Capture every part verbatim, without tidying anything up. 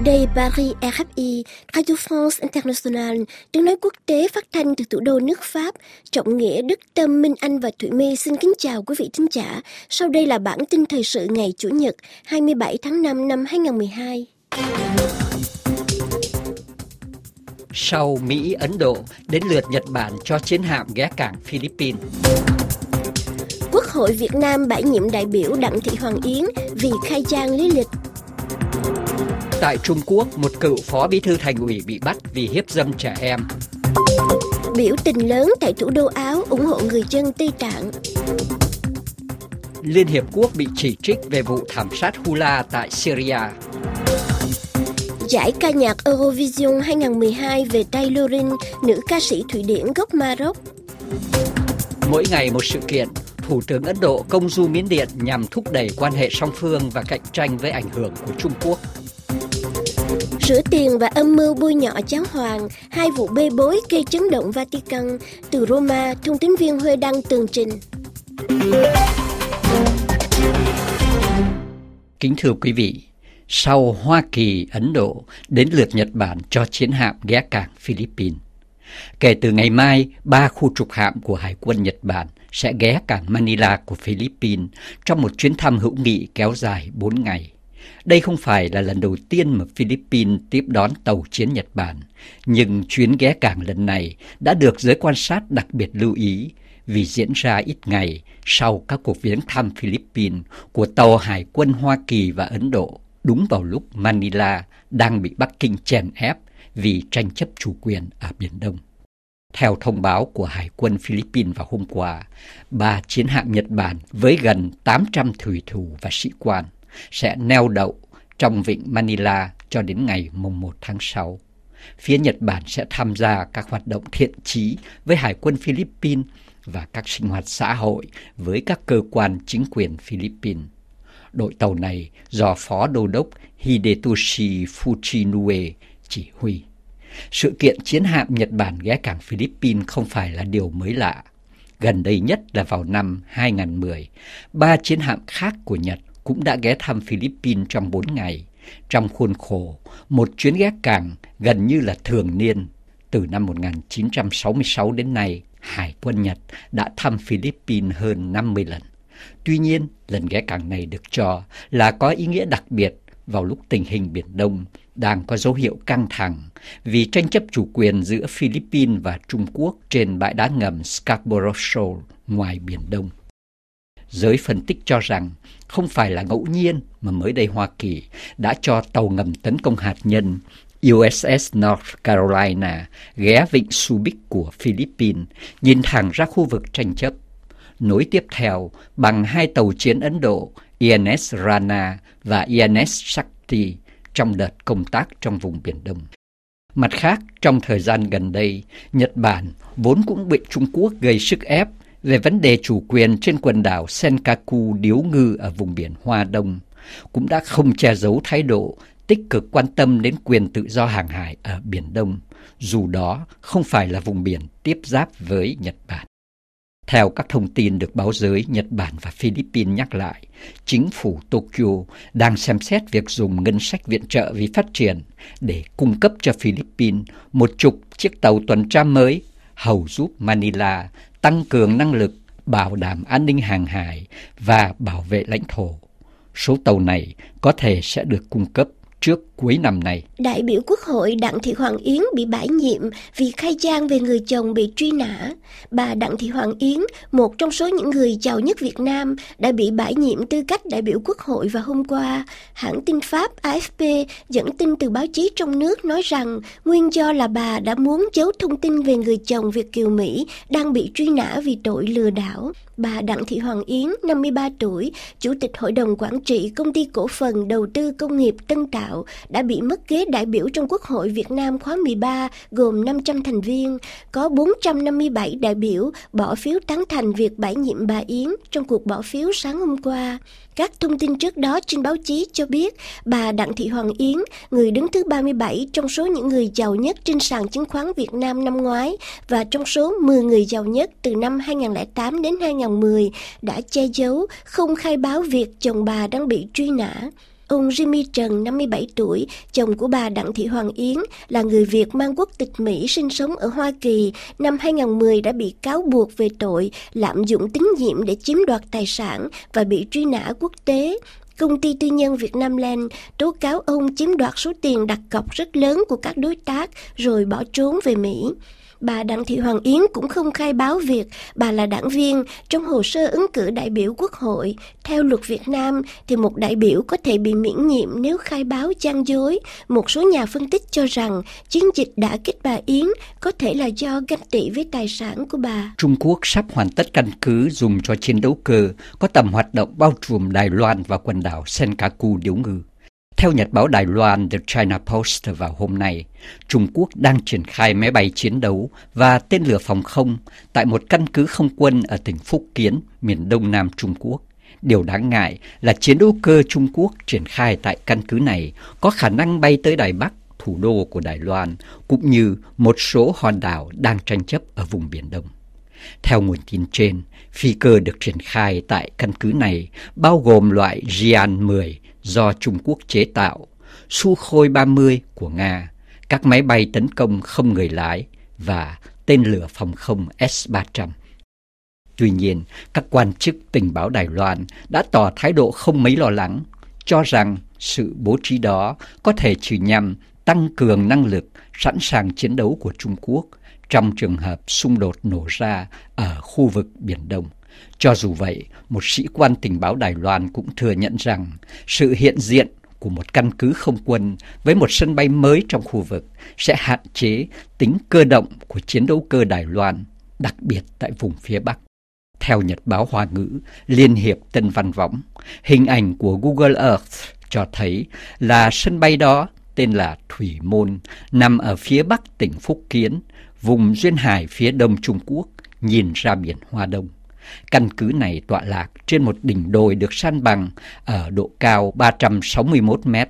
Đây Paris rờ ép i, Radio France International, tiếng nói quốc tế phát thanh từ thủ đô nước Pháp. Trọng Nghĩa, Đức Tâm, Minh Anh và Thụy My xin kính chào quý vị thính giả. Sau đây là bản tin thời sự ngày Chủ nhật, hai mươi bảy tháng năm năm hai nghìn không trăm mười hai. Sau Mỹ, Ấn Độ, đến lượt Nhật Bản cho chiến hạm ghé cảng Philippines. Quốc hội Việt Nam bãi nhiệm đại biểu Đặng Thị Hoàng Yến vì khai giang lý lịch. Tại Trung Quốc, một cựu phó bí thư thành ủy bị bắt vì hiếp dâm trẻ em. Biểu tình lớn tại thủ đô Áo ủng hộ người dân Tây Tạng. Liên Hiệp Quốc bị chỉ trích về vụ thảm sát Hula tại Syria. Giải ca nhạc Eurovision hai nghìn không trăm mười hai về Taylorin, nữ ca sĩ Thụy Điển gốc Maroc. Mỗi ngày một sự kiện, Thủ tướng Ấn Độ công du Miến Điện nhằm thúc đẩy quan hệ song phương và cạnh tranh với ảnh hưởng của Trung Quốc. Rửa tiền và âm mưu bôi nhọ giáo hoàng, hai vụ bê bối gây chấn động Vatican. Từ Roma, thông tín viên Huê Đăng tường trình. Kính thưa quý vị, sau Hoa Kỳ, Ấn Độ, đến lượt Nhật Bản cho chiến hạm ghé cảng Philippines. Kể từ ngày mai, ba khu trục hạm của Hải quân Nhật Bản sẽ ghé cảng Manila của Philippines trong một chuyến thăm hữu nghị kéo dài bốn ngày. Đây không phải là lần đầu tiên mà Philippines tiếp đón tàu chiến Nhật Bản, nhưng chuyến ghé cảng lần này đã được giới quan sát đặc biệt lưu ý vì diễn ra ít ngày sau các cuộc viếng thăm Philippines của tàu Hải quân Hoa Kỳ và Ấn Độ, đúng vào lúc Manila đang bị Bắc Kinh chèn ép vì tranh chấp chủ quyền ở Biển Đông. Theo thông báo của Hải quân Philippines vào hôm qua, ba chiến hạm Nhật Bản với gần tám trăm thủy thủ và sĩ quan sẽ neo đậu trong vịnh Manila cho đến ngày mùng một tháng sáu. Phía Nhật Bản sẽ tham gia các hoạt động thiện chí với Hải quân Philippines và các sinh hoạt xã hội với các cơ quan chính quyền Philippines. Đội tàu này do Phó Đô đốc Hidetoshi Fujinue chỉ huy. Sự kiện chiến hạm Nhật Bản ghé cảng Philippines không phải là điều mới lạ. Gần đây nhất là vào năm hai nghìn không trăm mười, ba chiến hạm khác của Nhật cũng đã ghé thăm Philippines trong bốn ngày, trong khuôn khổ một chuyến ghé cảng gần như là thường niên. Từ năm một nghìn chín trăm sáu mươi sáu đến nay, Hải quân Nhật đã thăm Philippines hơn năm mươi lần. Tuy nhiên, lần ghé cảng này được cho là có ý nghĩa đặc biệt vào lúc tình hình Biển Đông đang có dấu hiệu căng thẳng vì tranh chấp chủ quyền giữa Philippines và Trung Quốc trên bãi đá ngầm Scarborough Shoal ngoài Biển Đông. Giới phân tích cho rằng không phải là ngẫu nhiên mà mới đây Hoa Kỳ đã cho tàu ngầm tấn công hạt nhân u ét ét North Carolina ghé vịnh Subic của Philippines, nhìn thẳng ra khu vực tranh chấp. Nối tiếp theo bằng hai tàu chiến Ấn Độ i en ét Rana và i en ét Shakti trong đợt công tác trong vùng Biển Đông. Mặt khác, trong thời gian gần đây, Nhật Bản vốn cũng bị Trung Quốc gây sức ép về vấn đề chủ quyền trên quần đảo Senkaku điếu ngư ở vùng biển Hoa Đông, cũng đã không che giấu thái độ tích cực quan tâm đến quyền tự do hàng hải ở Biển Đông, dù đó không phải là vùng biển tiếp giáp với Nhật Bản. Theo các thông tin được báo giới Nhật Bản và Philippines nhắc lại, chính phủ Tokyo đang xem xét việc dùng ngân sách viện trợ vì phát triển để cung cấp cho Philippines một chục chiếc tàu tuần tra mới, hầu giúp Manila tăng cường năng lực, bảo đảm an ninh hàng hải và bảo vệ lãnh thổ. Số tàu này có thể sẽ được cung cấp trước cuối năm nay. Đại biểu Quốc hội Đặng Thị Hoàng Yến bị bãi nhiệm vì khai giang về người chồng bị truy nã. Bà Đặng Thị Hoàng Yến, một trong số những người giàu nhất Việt Nam, đã bị bãi nhiệm tư cách đại biểu Quốc hội vào hôm qua. Hãng tin Pháp a ép pê dẫn tin từ báo chí trong nước nói rằng nguyên do là bà đã muốn giấu thông tin về người chồng Việt kiều Mỹ đang bị truy nã vì tội lừa đảo. Bà Đặng Thị Hoàng Yến, năm mươi ba tuổi, Chủ tịch Hội đồng Quản trị Công ty Cổ phần Đầu tư Công nghiệp Tân Tạo, đã bị mất ghế đại biểu trong Quốc hội Việt Nam khóa mười ba gồm năm trăm thành viên. Có bốn trăm năm mươi bảy đại biểu bỏ phiếu tán thành việc bãi nhiệm bà Yến trong cuộc bỏ phiếu sáng hôm qua. Các thông tin trước đó trên báo chí cho biết bà Đặng Thị Hoàng Yến, người đứng thứ ba mươi bảy trong số những người giàu nhất trên sàn chứng khoán Việt Nam năm ngoái và trong số mười người giàu nhất từ năm hai nghìn không trăm lẻ tám đến hai nghìn không trăm mười, đã che giấu, không khai báo việc chồng bà đang bị truy nã. ông Jimmy Trần, năm mươi bảy tuổi, chồng của bà Đặng Thị Hoàng Yến, là người Việt mang quốc tịch Mỹ sinh sống ở Hoa Kỳ, năm hai không một không đã bị cáo buộc về tội lạm dụng tín nhiệm để chiếm đoạt tài sản và bị truy nã quốc tế. Công ty tư nhân Việt Nam Land tố cáo ông chiếm đoạt số tiền đặt cọc rất lớn của các đối tác rồi bỏ trốn về Mỹ. Bà Đặng Thị Hoàng Yến cũng không khai báo việc bà là đảng viên trong hồ sơ ứng cử đại biểu Quốc hội. Theo luật Việt Nam thì một đại biểu có thể bị miễn nhiệm nếu khai báo gian dối. Một số nhà phân tích cho rằng chiến dịch đả kích bà Yến có thể là do ganh tị với tài sản của bà. Trung Quốc sắp hoàn tất căn cứ dùng cho chiến đấu cơ có tầm hoạt động bao trùm Đài Loan và quần đảo Senkaku điếu ngư. Theo nhật báo Đài Loan The China Post vào hôm nay, Trung Quốc đang triển khai máy bay chiến đấu và tên lửa phòng không tại một căn cứ không quân ở tỉnh Phúc Kiến, miền đông nam Trung Quốc. Điều đáng ngại là chiến đấu cơ Trung Quốc triển khai tại căn cứ này có khả năng bay tới Đài Bắc, thủ đô của Đài Loan, cũng như một số hòn đảo đang tranh chấp ở vùng Biển Đông. Theo nguồn tin trên, phi cơ được triển khai tại căn cứ này bao gồm loại Jian mười do Trung Quốc chế tạo, Sukhoi ba mươi của Nga, các máy bay tấn công không người lái và tên lửa phòng không S ba trăm. Tuy nhiên, các quan chức tình báo Đài Loan đã tỏ thái độ không mấy lo lắng, cho rằng sự bố trí đó có thể chỉ nhằm tăng cường năng lực sẵn sàng chiến đấu của Trung Quốc trong trường hợp xung đột nổ ra ở khu vực Biển Đông. Cho dù vậy, một sĩ quan tình báo Đài Loan cũng thừa nhận rằng sự hiện diện của một căn cứ không quân với một sân bay mới trong khu vực sẽ hạn chế tính cơ động của chiến đấu cơ Đài Loan, đặc biệt tại vùng phía Bắc. Theo nhật báo Hoa ngữ Liên hiệp Tân Văn Võng, hình ảnh của Google Earth cho thấy là sân bay đó tên là Thủy Môn, nằm ở phía bắc tỉnh Phúc Kiến, vùng duyên hải phía đông Trung Quốc, nhìn ra biển Hoa Đông. Căn cứ này tọa lạc trên một đỉnh đồi được san bằng ở độ cao ba trăm sáu mươi mốt mét.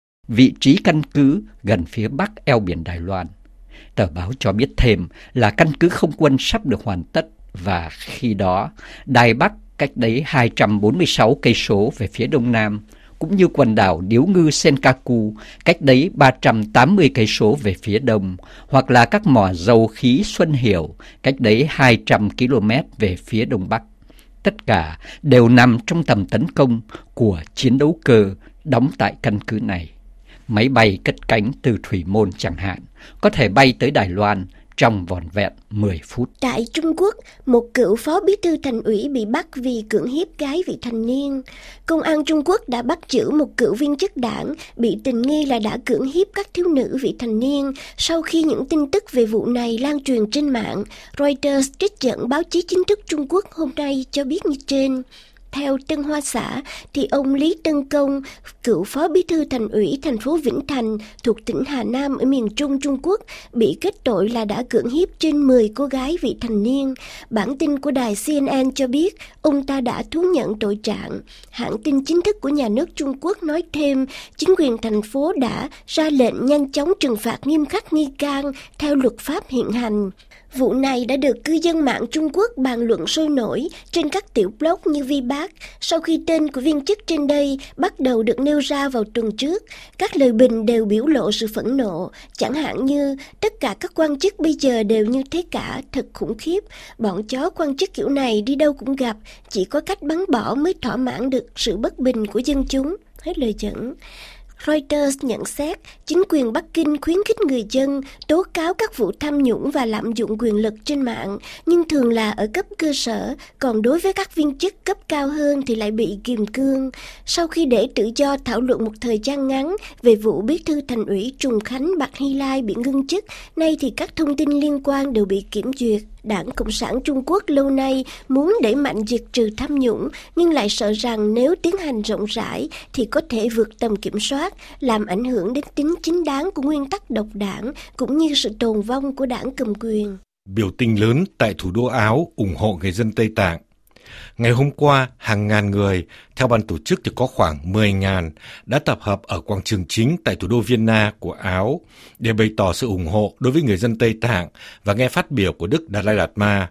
Vị trí căn cứ gần phía bắc eo biển Đài Loan. Tờ báo cho biết thêm là căn cứ không quân sắp được hoàn tất và khi đó Đài Bắc cách đấy hai trăm bốn mươi sáu cây số về phía đông nam, cũng như quần đảo điếu ngư Senkaku cách đấy ba trăm tám mươi cây số về phía đông, hoặc là các mỏ dầu khí Xuân Hiểu cách đấy hai trăm ki lô mét về phía đông bắc. Tất cả đều nằm trong tầm tấn công của chiến đấu cơ đóng tại căn cứ này. Máy bay cất cánh từ Thủy Môn chẳng hạn có thể bay tới Đài Loan trong vỏn vẹn mười phút. Tại Trung Quốc, một cựu phó bí thư thành ủy bị bắt vì cưỡng hiếp gái vị thành niên. Công an Trung Quốc đã bắt giữ một cựu viên chức đảng bị tình nghi là đã cưỡng hiếp các thiếu nữ vị thành niên sau khi những tin tức về vụ này lan truyền trên mạng. Reuters trích dẫn báo chí chính thức Trung Quốc hôm nay cho biết như trên. Theo Tân Hoa Xã, thì ông Lý Tân Công, cựu phó bí thư thành ủy thành phố Vĩnh Thành thuộc tỉnh Hà Nam ở miền Trung Trung Quốc, bị kết tội là đã cưỡng hiếp trên mười cô gái vị thành niên. Bản tin của đài xê en en cho biết ông ta đã thú nhận tội trạng. Hãng tin chính thức của nhà nước Trung Quốc nói thêm, chính quyền thành phố đã ra lệnh nhanh chóng trừng phạt nghiêm khắc nghi can theo luật pháp hiện hành. Vụ này đã được cư dân mạng Trung Quốc bàn luận sôi nổi trên các tiểu blog như VBác sau khi tên của viên chức trên đây bắt đầu được nêu ra vào tuần trước. Các lời bình đều biểu lộ sự phẫn nộ, chẳng hạn như tất cả các quan chức bây giờ đều như thế cả, thật khủng khiếp. Bọn chó quan chức kiểu này đi đâu cũng gặp, chỉ có cách bắn bỏ mới thỏa mãn được sự bất bình của dân chúng. Hết lời dẫn. Reuters nhận xét, chính quyền Bắc Kinh khuyến khích người dân tố cáo các vụ tham nhũng và lạm dụng quyền lực trên mạng, nhưng thường là ở cấp cơ sở, còn đối với các viên chức cấp cao hơn thì lại bị kiềm cương. Sau khi để tự do thảo luận một thời gian ngắn về vụ bí thư thành ủy Trùng Khánh Bạch Hy Lai bị ngưng chức, nay thì các thông tin liên quan đều bị kiểm duyệt. Đảng Cộng sản Trung Quốc lâu nay muốn đẩy mạnh diệt trừ tham nhũng, nhưng lại sợ rằng nếu tiến hành rộng rãi thì có thể vượt tầm kiểm soát, làm ảnh hưởng đến tính chính đáng của nguyên tắc độc đảng cũng như sự tồn vong của đảng cầm quyền. Biểu tình lớn tại thủ đô Áo ủng hộ người dân Tây Tạng. Ngày hôm qua, hàng ngàn người, theo ban tổ chức thì có khoảng mười nghìn, đã tập hợp ở quảng trường chính tại thủ đô Vienna của Áo để bày tỏ sự ủng hộ đối với người dân Tây Tạng và nghe phát biểu của Đức Dalai Lama.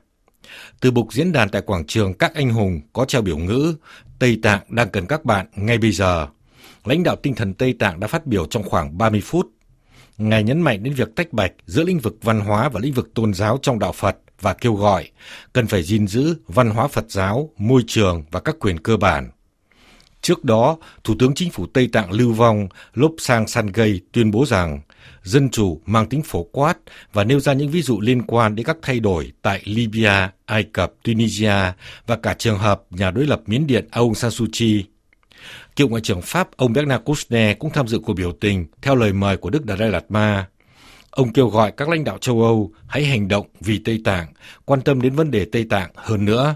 Từ bục diễn đàn tại quảng trường Các Anh Hùng có treo biểu ngữ Tây Tạng đang cần các bạn ngay bây giờ. lãnh đạo tinh thần Tây Tạng đã phát biểu trong khoảng ba mươi phút. Ngài nhấn mạnh đến việc tách bạch giữa lĩnh vực văn hóa và lĩnh vực tôn giáo trong đạo Phật và kêu gọi cần phải gìn giữ văn hóa Phật giáo, môi trường và các quyền cơ bản. Trước đó, Thủ tướng Chính phủ Tây Tạng lưu vong Lobsang Sangay tuyên bố rằng dân chủ mang tính phổ quát và nêu ra những ví dụ liên quan đến các thay đổi tại Libya, Ai Cập, Tunisia và cả trường hợp nhà đối lập Miến Điện Aung San Suu Kyi. Cựu Ngoại trưởng Pháp ông Bernard Kouchner cũng tham dự cuộc biểu tình theo lời mời của Đức Đạt Lai Lạt Ma. Ông kêu gọi các lãnh đạo châu Âu hãy hành động vì Tây Tạng, quan tâm đến vấn đề Tây Tạng hơn nữa.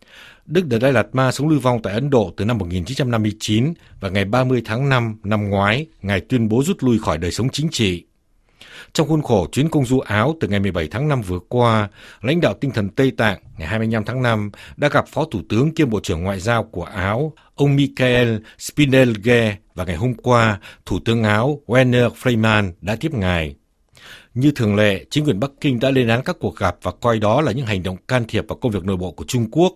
Đức Đạt Lai Lạt Ma sống lưu vong tại Ấn Độ từ năm một nghìn chín trăm năm mươi chín và ngày ba mươi tháng năm năm ngoái, Ngài tuyên bố rút lui khỏi đời sống chính trị. Trong khuôn khổ chuyến công du Áo từ ngày mười bảy tháng năm vừa qua, lãnh đạo tinh thần Tây Tạng ngày hai mươi lăm tháng năm đã gặp Phó Thủ tướng kiêm Bộ trưởng Ngoại giao của Áo, ông Michael Spinelghe, và ngày hôm qua, Thủ tướng Áo Werner Faymann đã tiếp Ngài. Như thường lệ, chính quyền Bắc Kinh đã lên án các cuộc gặp và coi đó là những hành động can thiệp vào công việc nội bộ của Trung Quốc.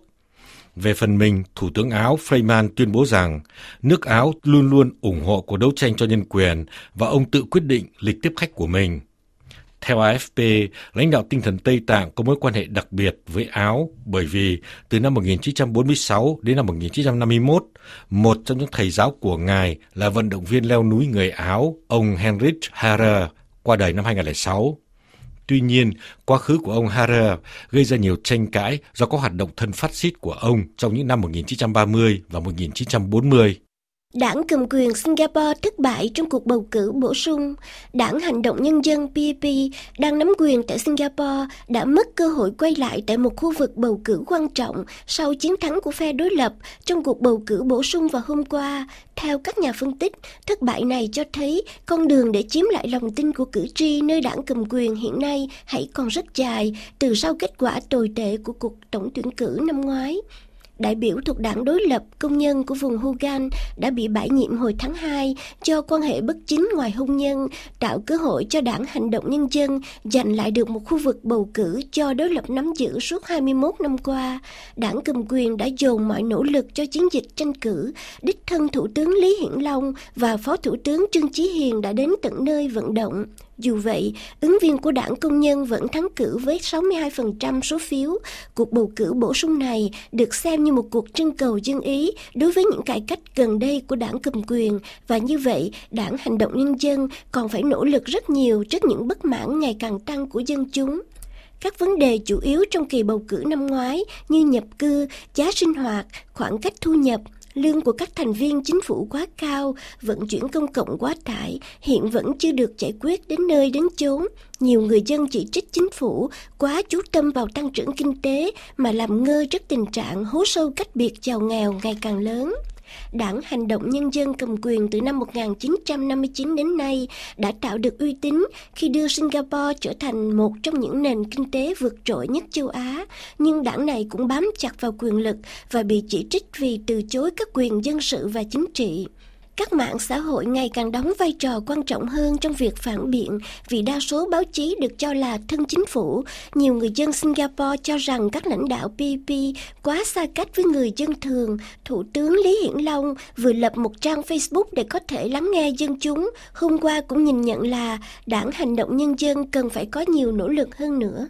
Về phần mình, Thủ tướng Áo Faymann tuyên bố rằng nước Áo luôn luôn ủng hộ cuộc đấu tranh cho nhân quyền và ông tự quyết định lịch tiếp khách của mình. Theo a ép pê, lãnh đạo tinh thần Tây Tạng có mối quan hệ đặc biệt với Áo bởi vì từ năm một nghìn chín trăm bốn mươi sáu đến năm một nghìn chín trăm năm mươi mốt, một trong những thầy giáo của Ngài là vận động viên leo núi người Áo, ông Heinrich Harrer, qua đời năm hai nghìn không trăm lẻ sáu. Tuy nhiên, quá khứ của ông Harrer gây ra nhiều tranh cãi do có hoạt động thân phát xít của ông trong những năm một nghìn chín trăm ba mươi và một nghìn chín trăm bốn mươi. Đảng cầm quyền Singapore thất bại trong cuộc bầu cử bổ sung. Đảng Hành động Nhân dân P A P đang nắm quyền tại Singapore đã mất cơ hội quay lại tại một khu vực bầu cử quan trọng sau chiến thắng của phe đối lập trong cuộc bầu cử bổ sung vào hôm qua. Theo các nhà phân tích, thất bại này cho thấy con đường để chiếm lại lòng tin của cử tri nơi đảng cầm quyền hiện nay hãy còn rất dài từ sau kết quả tồi tệ của cuộc tổng tuyển cử năm ngoái. Đại biểu thuộc đảng đối lập công nhân của vùng Hunan đã bị bãi nhiệm hồi tháng hai do quan hệ bất chính ngoài hôn nhân, tạo cơ hội cho đảng Hành động Nhân dân giành lại được một khu vực bầu cử do đối lập nắm giữ suốt hai mươi mốt năm qua. Đảng cầm quyền đã dồn mọi nỗ lực cho chiến dịch tranh cử. Đích thân Thủ tướng Lý Hiển Long và Phó Thủ tướng Trương Chí Hiền đã đến tận nơi vận động. Dù vậy, ứng viên của đảng Công nhân vẫn thắng cử với sáu mươi hai phần trăm số phiếu. Cuộc bầu cử bổ sung này được xem như một cuộc trưng cầu dân ý đối với những cải cách gần đây của đảng cầm quyền, và như vậy, đảng Hành động Nhân dân còn phải nỗ lực rất nhiều trước những bất mãn ngày càng tăng của dân chúng. Các vấn đề chủ yếu trong kỳ bầu cử năm ngoái như nhập cư, giá sinh hoạt, khoảng cách thu nhập, lương của các thành viên chính phủ quá cao, vận chuyển công cộng quá tải hiện vẫn chưa được giải quyết đến nơi đến chốn. Nhiều người dân chỉ trích chính phủ quá chú tâm vào tăng trưởng kinh tế mà làm ngơ trước tình trạng hố sâu cách biệt giàu nghèo ngày càng lớn. Đảng Hành động Nhân dân cầm quyền từ năm một nghìn chín trăm năm mươi chín đến nay đã tạo được uy tín khi đưa Singapore trở thành một trong những nền kinh tế vượt trội nhất châu Á, nhưng đảng này cũng bám chặt vào quyền lực và bị chỉ trích vì từ chối các quyền dân sự và chính trị. Các mạng xã hội ngày càng đóng vai trò quan trọng hơn trong việc phản biện vì đa số báo chí được cho là thân chính phủ. Nhiều người dân Singapore cho rằng các lãnh đạo P A P quá xa cách với người dân thường. Thủ tướng Lý Hiển Long vừa lập một trang Facebook để có thể lắng nghe dân chúng. Hôm qua cũng nhìn nhận là đảng Hành động Nhân dân cần phải có nhiều nỗ lực hơn nữa.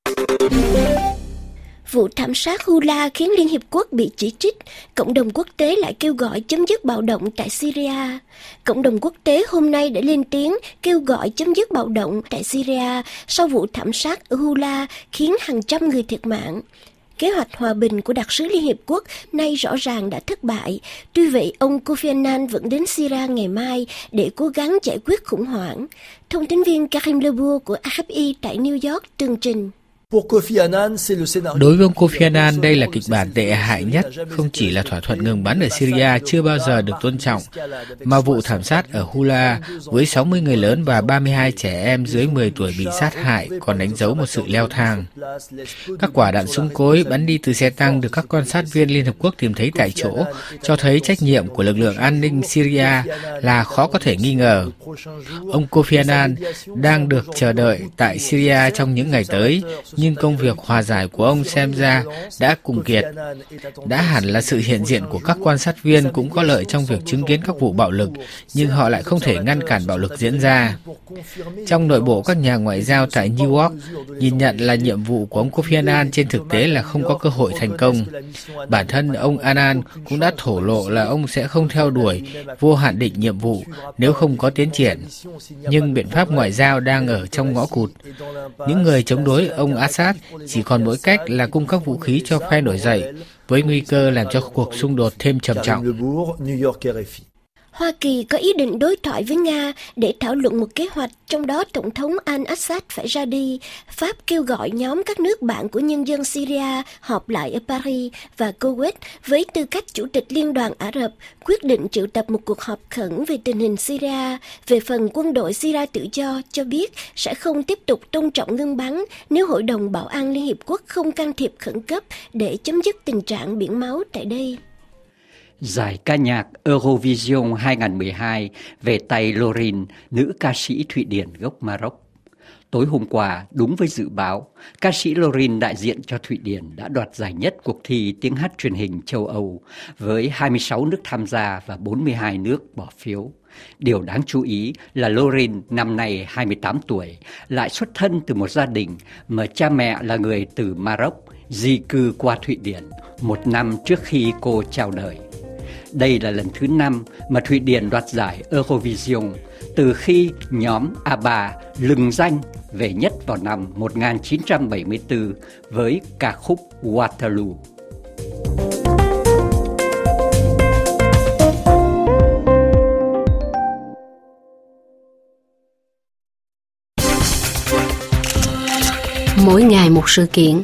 Vụ thảm sát Hula khiến Liên Hiệp Quốc bị chỉ trích, cộng đồng quốc tế lại kêu gọi chấm dứt bạo động tại Syria. Cộng đồng quốc tế hôm nay đã lên tiếng kêu gọi chấm dứt bạo động tại Syria sau vụ thảm sát ở Hula khiến hàng trăm người thiệt mạng. Kế hoạch hòa bình của đặc sứ Liên Hiệp Quốc nay rõ ràng đã thất bại. Tuy vậy, ông Kofi Annan vẫn đến Syria ngày mai để cố gắng giải quyết khủng hoảng. Thông tin viên Karim Lebourg của a ép i tại New York tường trình. Đối với ông Kofi Annan, đây là kịch bản tệ hại nhất. Không chỉ là thỏa thuận ngừng bắn ở Syria chưa bao giờ được tôn trọng, mà vụ thảm sát ở Hula với sáu mươi người lớn và ba mươi hai trẻ em dưới mười tuổi bị sát hại còn đánh dấu một sự leo thang. Các quả đạn súng cối bắn đi từ xe tăng được các quan sát viên Liên Hợp Quốc tìm thấy tại chỗ cho thấy trách nhiệm của lực lượng an ninh Syria là khó có thể nghi ngờ. Ông Kofi Annan đang được chờ đợi tại Syria trong những ngày tới, nhưng công việc hòa giải của ông xem ra đã cùng kiệt. Đã hẳn là sự hiện diện của các quan sát viên cũng có lợi trong việc chứng kiến các vụ bạo lực, nhưng họ lại không thể ngăn cản bạo lực diễn ra. Trong nội bộ các nhà ngoại giao tại New York, nhìn nhận là nhiệm vụ của ông Kofi Annan trên thực tế là không có cơ hội thành công. Bản thân ông Annan cũng đã thổ lộ là ông sẽ không theo đuổi vô hạn định nhiệm vụ nếu không có tiến triển. Nhưng biện pháp ngoại giao đang ở trong ngõ cụt. Những người chống đối ông Assad chỉ còn mỗi cách là cung cấp vũ khí cho phe nổi dậy, với nguy cơ làm cho cuộc xung đột thêm trầm trọng. Hoa Kỳ có ý định đối thoại với Nga để thảo luận một kế hoạch, trong đó Tổng thống al-Assad phải ra đi. Pháp kêu gọi nhóm các nước bạn của nhân dân Syria họp lại ở Paris, và Kuwait với tư cách Chủ tịch Liên đoàn Ả Rập quyết định triệu tập một cuộc họp khẩn về tình hình Syria. Về phần quân đội Syria tự do cho biết sẽ không tiếp tục tôn trọng ngưng bắn nếu Hội đồng Bảo an Liên Hiệp Quốc không can thiệp khẩn cấp để chấm dứt tình trạng biển máu tại đây. Giải ca nhạc Eurovision hai không một hai về tay Loreen, nữ ca sĩ Thụy Điển gốc Maroc. Tối hôm qua, đúng với dự báo, ca sĩ Loreen đại diện cho Thụy Điển đã đoạt giải nhất cuộc thi tiếng hát truyền hình châu Âu với hai mươi sáu nước tham gia và bốn mươi hai nước bỏ phiếu. Điều đáng chú ý là Loreen năm nay hai mươi tám tuổi, lại xuất thân từ một gia đình mà cha mẹ là người từ Maroc, di cư qua Thụy Điển một năm trước khi cô chào đời. Đây là lần thứ năm mà Thụy Điển đoạt giải Eurovision từ khi nhóm ABBA lừng danh về nhất vào năm một nghìn chín trăm bảy mươi tư với ca khúc Waterloo. Mỗi ngày một sự kiện.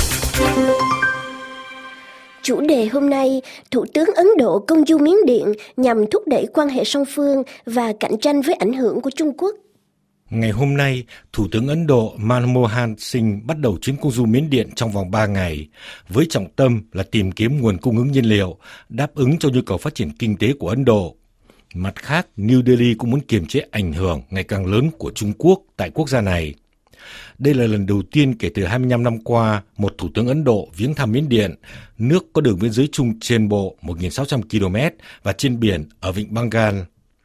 Chủ đề hôm nay, Thủ tướng Ấn Độ công du Miến Điện nhằm thúc đẩy quan hệ song phương và cạnh tranh với ảnh hưởng của Trung Quốc. Ngày hôm nay, Thủ tướng Ấn Độ Manmohan Singh bắt đầu chuyến công du Miến Điện trong vòng ba ngày, với trọng tâm là tìm kiếm nguồn cung ứng nhiên liệu, đáp ứng cho nhu cầu phát triển kinh tế của Ấn Độ. Mặt khác, New Delhi cũng muốn kiềm chế ảnh hưởng ngày càng lớn của Trung Quốc tại quốc gia này. Đây là lần đầu tiên kể từ hai mươi lăm năm qua, một thủ tướng Ấn Độ viếng thăm Miến Điện, nước có đường biên giới chung trên bộ một nghìn sáu trăm ki lô mét và trên biển ở vịnh Bengal.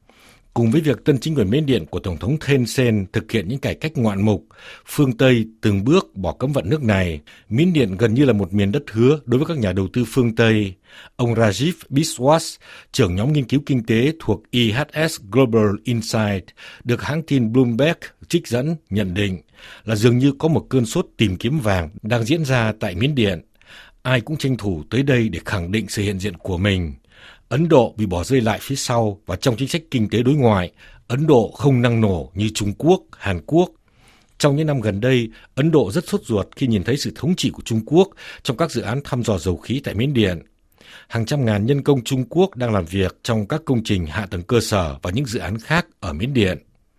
Cùng với việc tân chính quyền Miến Điện của Tổng thống Thein Sein thực hiện những cải cách ngoạn mục, phương Tây từng bước bỏ cấm vận nước này, Miến Điện gần như là một miền đất hứa đối với các nhà đầu tư phương Tây. Ông Rajiv Biswas, trưởng nhóm nghiên cứu kinh tế thuộc E H S Global Insight, được hãng tin Bloomberg trích dẫn nhận định là dường như có một cơn sốt tìm kiếm vàng đang diễn ra tại Miến Điện. Ai cũng tranh thủ tới đây để khẳng định sự hiện diện của mình. Ấn Độ bị bỏ rơi lại phía sau, và trong chính sách kinh tế đối ngoại, Ấn Độ không năng nổ như Trung Quốc, Hàn Quốc. Trong những năm gần đây, Ấn Độ rất sốt ruột khi nhìn thấy sự thống trị của Trung Quốc trong các dự án thăm dò dầu khí tại Miến Điện. Hàng trăm ngàn nhân công Trung Quốc đang làm việc trong các công trình hạ tầng cơ sở và những dự án khác ở Miến Điện.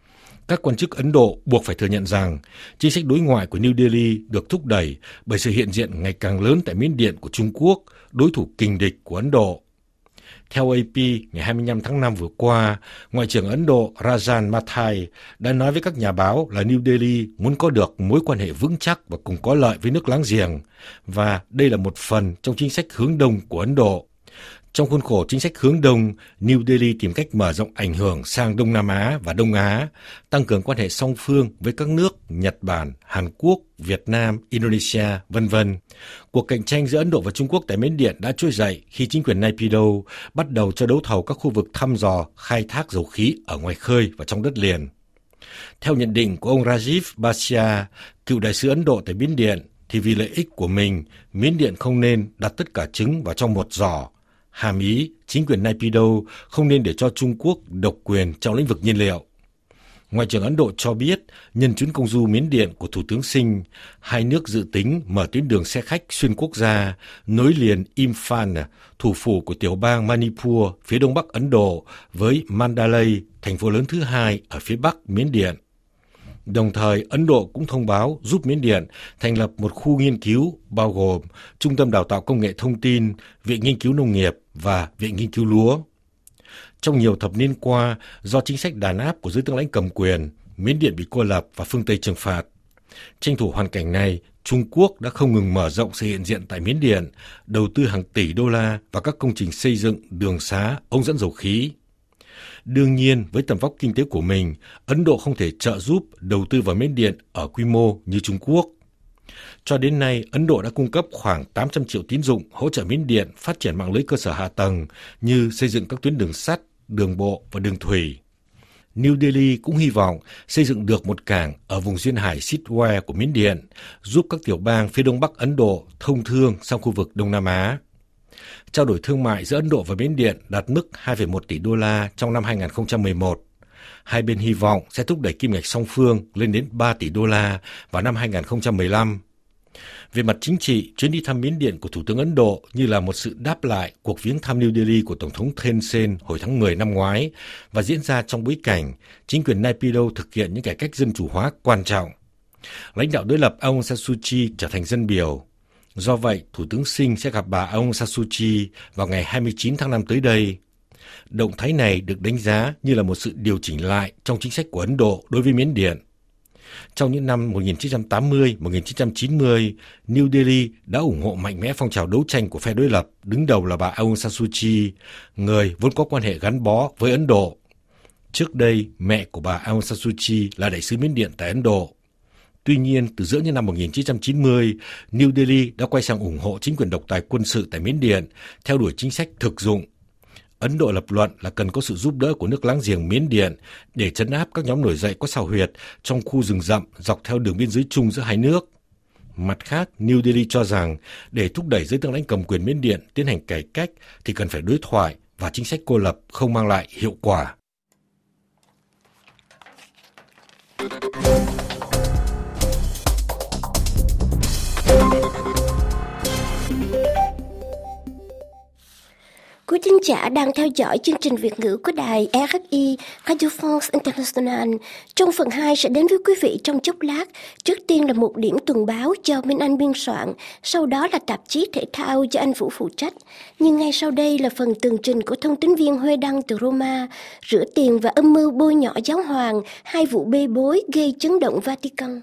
Các quan chức Ấn Độ buộc phải thừa nhận rằng chính sách đối ngoại của New Delhi được thúc đẩy bởi sự hiện diện ngày càng lớn tại Miến Điện của Trung Quốc, đối thủ kình địch của Ấn Độ. Theo A P, ngày hai mươi lăm tháng năm vừa qua, Ngoại trưởng Ấn Độ Rajan Mathai đã nói với các nhà báo là New Delhi muốn có được mối quan hệ vững chắc và cùng có lợi với nước láng giềng, và đây là một phần trong chính sách hướng đông của Ấn Độ. Trong khuôn khổ chính sách hướng đông, New Delhi tìm cách mở rộng ảnh hưởng sang Đông Nam Á và Đông Á, tăng cường quan hệ song phương với các nước Nhật Bản, Hàn Quốc, Việt Nam, Indonesia, vân vân. Cuộc cạnh tranh giữa Ấn Độ và Trung Quốc tại Miến Điện đã trỗi dậy khi chính quyền Naypyidaw bắt đầu cho đấu thầu các khu vực thăm dò, khai thác dầu khí ở ngoài khơi và trong đất liền. Theo nhận định của ông Rajiv Bhatia, cựu đại sứ Ấn Độ tại Miến Điện, thì vì lợi ích của mình, Miến Điện không nên đặt tất cả trứng vào trong một giỏ. Hàm ý, chính quyền Naypyidaw không nên để cho Trung Quốc độc quyền trong lĩnh vực nhiên liệu. Ngoại trưởng Ấn Độ cho biết, nhân chuyến công du Miến Điện của Thủ tướng Singh, hai nước dự tính mở tuyến đường xe khách xuyên quốc gia, nối liền Imphal, thủ phủ của tiểu bang Manipur, phía đông bắc Ấn Độ, với Mandalay, thành phố lớn thứ hai ở phía bắc Miến Điện. Đồng thời, Ấn Độ cũng thông báo giúp Miến Điện thành lập một khu nghiên cứu bao gồm Trung tâm Đào tạo Công nghệ Thông tin, Viện Nghiên cứu Nông nghiệp và Viện Nghiên cứu Lúa. Trong nhiều thập niên qua, do chính sách đàn áp của giới tướng lãnh cầm quyền, Miến Điện bị cô lập và phương Tây trừng phạt. Tranh thủ hoàn cảnh này, Trung Quốc đã không ngừng mở rộng sự hiện diện tại Miến Điện, đầu tư hàng tỷ đô la vào các công trình xây dựng, đường xá, ống dẫn dầu khí. Đương nhiên, với tầm vóc kinh tế của mình, Ấn Độ không thể trợ giúp đầu tư vào Miến Điện ở quy mô như Trung Quốc. Cho đến nay, Ấn Độ đã cung cấp khoảng tám trăm triệu tín dụng hỗ trợ Miến Điện phát triển mạng lưới cơ sở hạ tầng như xây dựng các tuyến đường sắt, đường bộ và đường thủy. New Delhi cũng hy vọng xây dựng được một cảng ở vùng duyên hải Chitwar của Miến Điện, giúp các tiểu bang phía đông bắc Ấn Độ thông thương sang khu vực Đông Nam Á. Trao đổi thương mại giữa Ấn Độ và Miến Điện đạt mức hai phẩy một tỷ đô la trong năm hai nghìn không trăm mười một. Hai bên hy vọng sẽ thúc đẩy kim ngạch song phương lên đến ba tỷ đô la vào năm hai nghìn không trăm mười lăm. Về mặt chính trị, chuyến đi thăm Miến Điện của Thủ tướng Ấn Độ như là một sự đáp lại cuộc viếng thăm New Delhi của Tổng thống Thein Sein hồi tháng mười năm ngoái và diễn ra trong bối cảnh chính quyền Naypyidaw thực hiện những cải cách dân chủ hóa quan trọng. Lãnh đạo đối lập Aung San Suu Kyi trở thành dân biểu. Do vậy, Thủ tướng Singh sẽ gặp bà Aung San Suu Kyi vào ngày hai mươi chín tháng năm tới đây. Động thái này được đánh giá như là một sự điều chỉnh lại trong chính sách của Ấn Độ đối với Miến Điện. Trong những năm một nghìn chín trăm tám mươi đến một nghìn chín trăm chín mươi, New Delhi đã ủng hộ mạnh mẽ phong trào đấu tranh của phe đối lập, đứng đầu là bà Aung San Suu Kyi, người vốn có quan hệ gắn bó với Ấn Độ. Trước đây, mẹ của bà Aung San Suu Kyi là đại sứ Miến Điện tại Ấn Độ. Tuy nhiên, từ giữa những năm một nghìn chín trăm chín mươi, New Delhi đã quay sang ủng hộ chính quyền độc tài quân sự tại Miến Điện, theo đuổi chính sách thực dụng. Ấn Độ lập luận là cần có sự giúp đỡ của nước láng giềng Miến Điện để trấn áp các nhóm nổi dậy có xào huyệt trong khu rừng rậm dọc theo đường biên giới chung giữa hai nước. Mặt khác, New Delhi cho rằng để thúc đẩy giới tướng lãnh cầm quyền Miến Điện tiến hành cải cách thì cần phải đối thoại và chính sách cô lập không mang lại hiệu quả. Quý thính giả đang theo dõi chương trình Việt ngữ của đài rờ ép i Radio France International. Trong phần hai sẽ đến với quý vị trong chốc lát. Trước tiên là một điểm tuần báo do Minh Anh biên soạn, sau đó là tạp chí thể thao do anh Vũ phụ trách. Nhưng ngay sau đây là phần tường trình của thông tín viên Huê Đăng từ Roma, rửa tiền và âm mưu bôi nhọ giáo hoàng, hai vụ bê bối gây chấn động Vatican.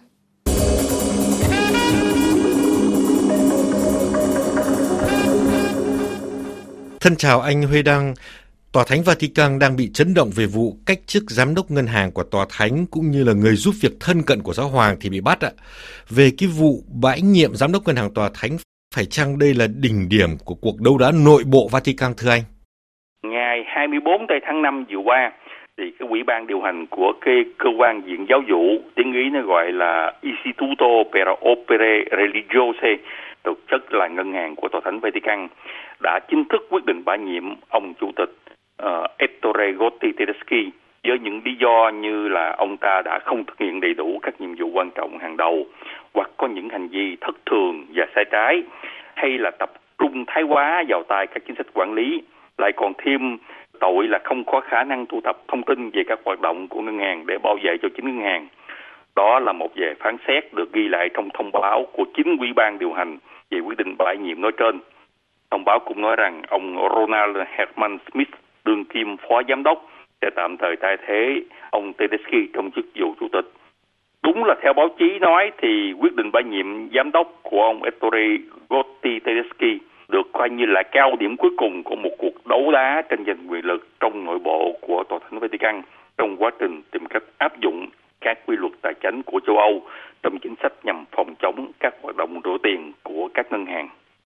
Thân chào anh Huê Đăng. Tòa Thánh Vatican đang bị chấn động về vụ cách chức giám đốc ngân hàng của Tòa Thánh cũng như là người giúp việc thân cận của Giáo hoàng thì bị bắt ạ. Về cái vụ bãi nhiệm giám đốc ngân hàng Tòa Thánh, phải chăng đây là đỉnh điểm của cuộc đấu đá nội bộ Vatican thưa anh? Ngày hai mươi bốn tháng năm vừa qua, thì cái ủy ban điều hành của cái cơ quan viện giáo vụ, tiếng Ý nó gọi là Istituto per Opere Religiose, thực chất là ngân hàng của Tòa Thánh Vatican, đã chính thức quyết định bãi nhiệm ông chủ tịch uh, Ettore Gotti Tedeschi với những lý do như là ông ta đã không thực hiện đầy đủ các nhiệm vụ quan trọng hàng đầu, hoặc có những hành vi thất thường và sai trái, hay là tập trung thái quá vào tay các chính sách quản lý, lại còn thêm tội là không có khả năng thu thập thông tin về các hoạt động của ngân hàng để bảo vệ cho chính ngân hàng. Đó là một vài phán xét được ghi lại trong thông báo của chính ủy ban điều hành về quyết định bãi nhiệm nói trên. Thông báo cũng nói rằng ông Ronald Herman Smith, đương kim phó giám đốc, sẽ tạm thời thay thế ông Tedeschi trong chức vụ chủ tịch. Đúng là theo báo chí nói thì quyết định bãi nhiệm giám đốc của ông Ettore Gotti Tedeschi được coi như là cao điểm cuối cùng của một cuộc đấu đá tranh giành quyền lực trong nội bộ của Tòa Thánh Vatican trong quá trình tìm cách áp dụng các quy luật tài chính của châu Âu trong chính sách nhằm phòng chống các hoạt động rửa tiền của các ngân hàng.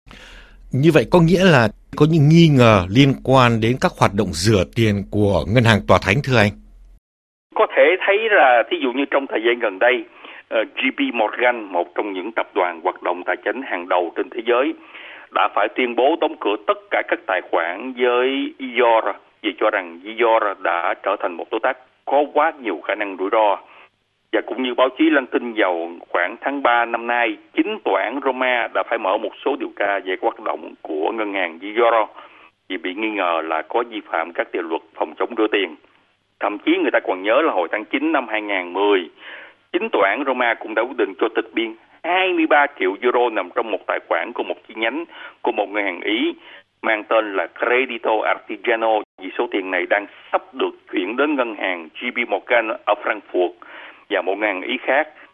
Như vậy có nghĩa là có những nghi ngờ liên quan đến các hoạt động rửa tiền của ngân hàng Tòa Thánh thưa anh? Có thể thấy là thí dụ như trong thời gian gần đây, uh, gi pê Morgan, một trong những tập đoàn hoạt động tài chính hàng đầu trên thế giới, đã phải tuyên bố đóng cửa tất cả các tài khoản với Iora vì cho rằng Iora đã trở thành một đối tác có quá nhiều khả năng rủi ro. Và cũng như báo chí loan tin vào khoảng tháng ba năm nay, chính tòa án Roma đã phải mở một số điều tra về hoạt động của ngân hàng Iora vì bị nghi ngờ là có vi phạm các điều luật phòng chống rửa tiền. Thậm chí người ta còn nhớ là hồi tháng chín năm hai nghìn không trăm mười, chính tòa án Roma cũng đã quyết định cho tịch biên hai mươi ba triệu euro nằm trong một tài khoản của một chi nhánh của một ngân hàng Ý mang tên là Credito Artigiano, vì số tiền này đang sắp được chuyển đến ngân hàng gi pê Morgan ở Frankfurt và một ngân hàng Ý khác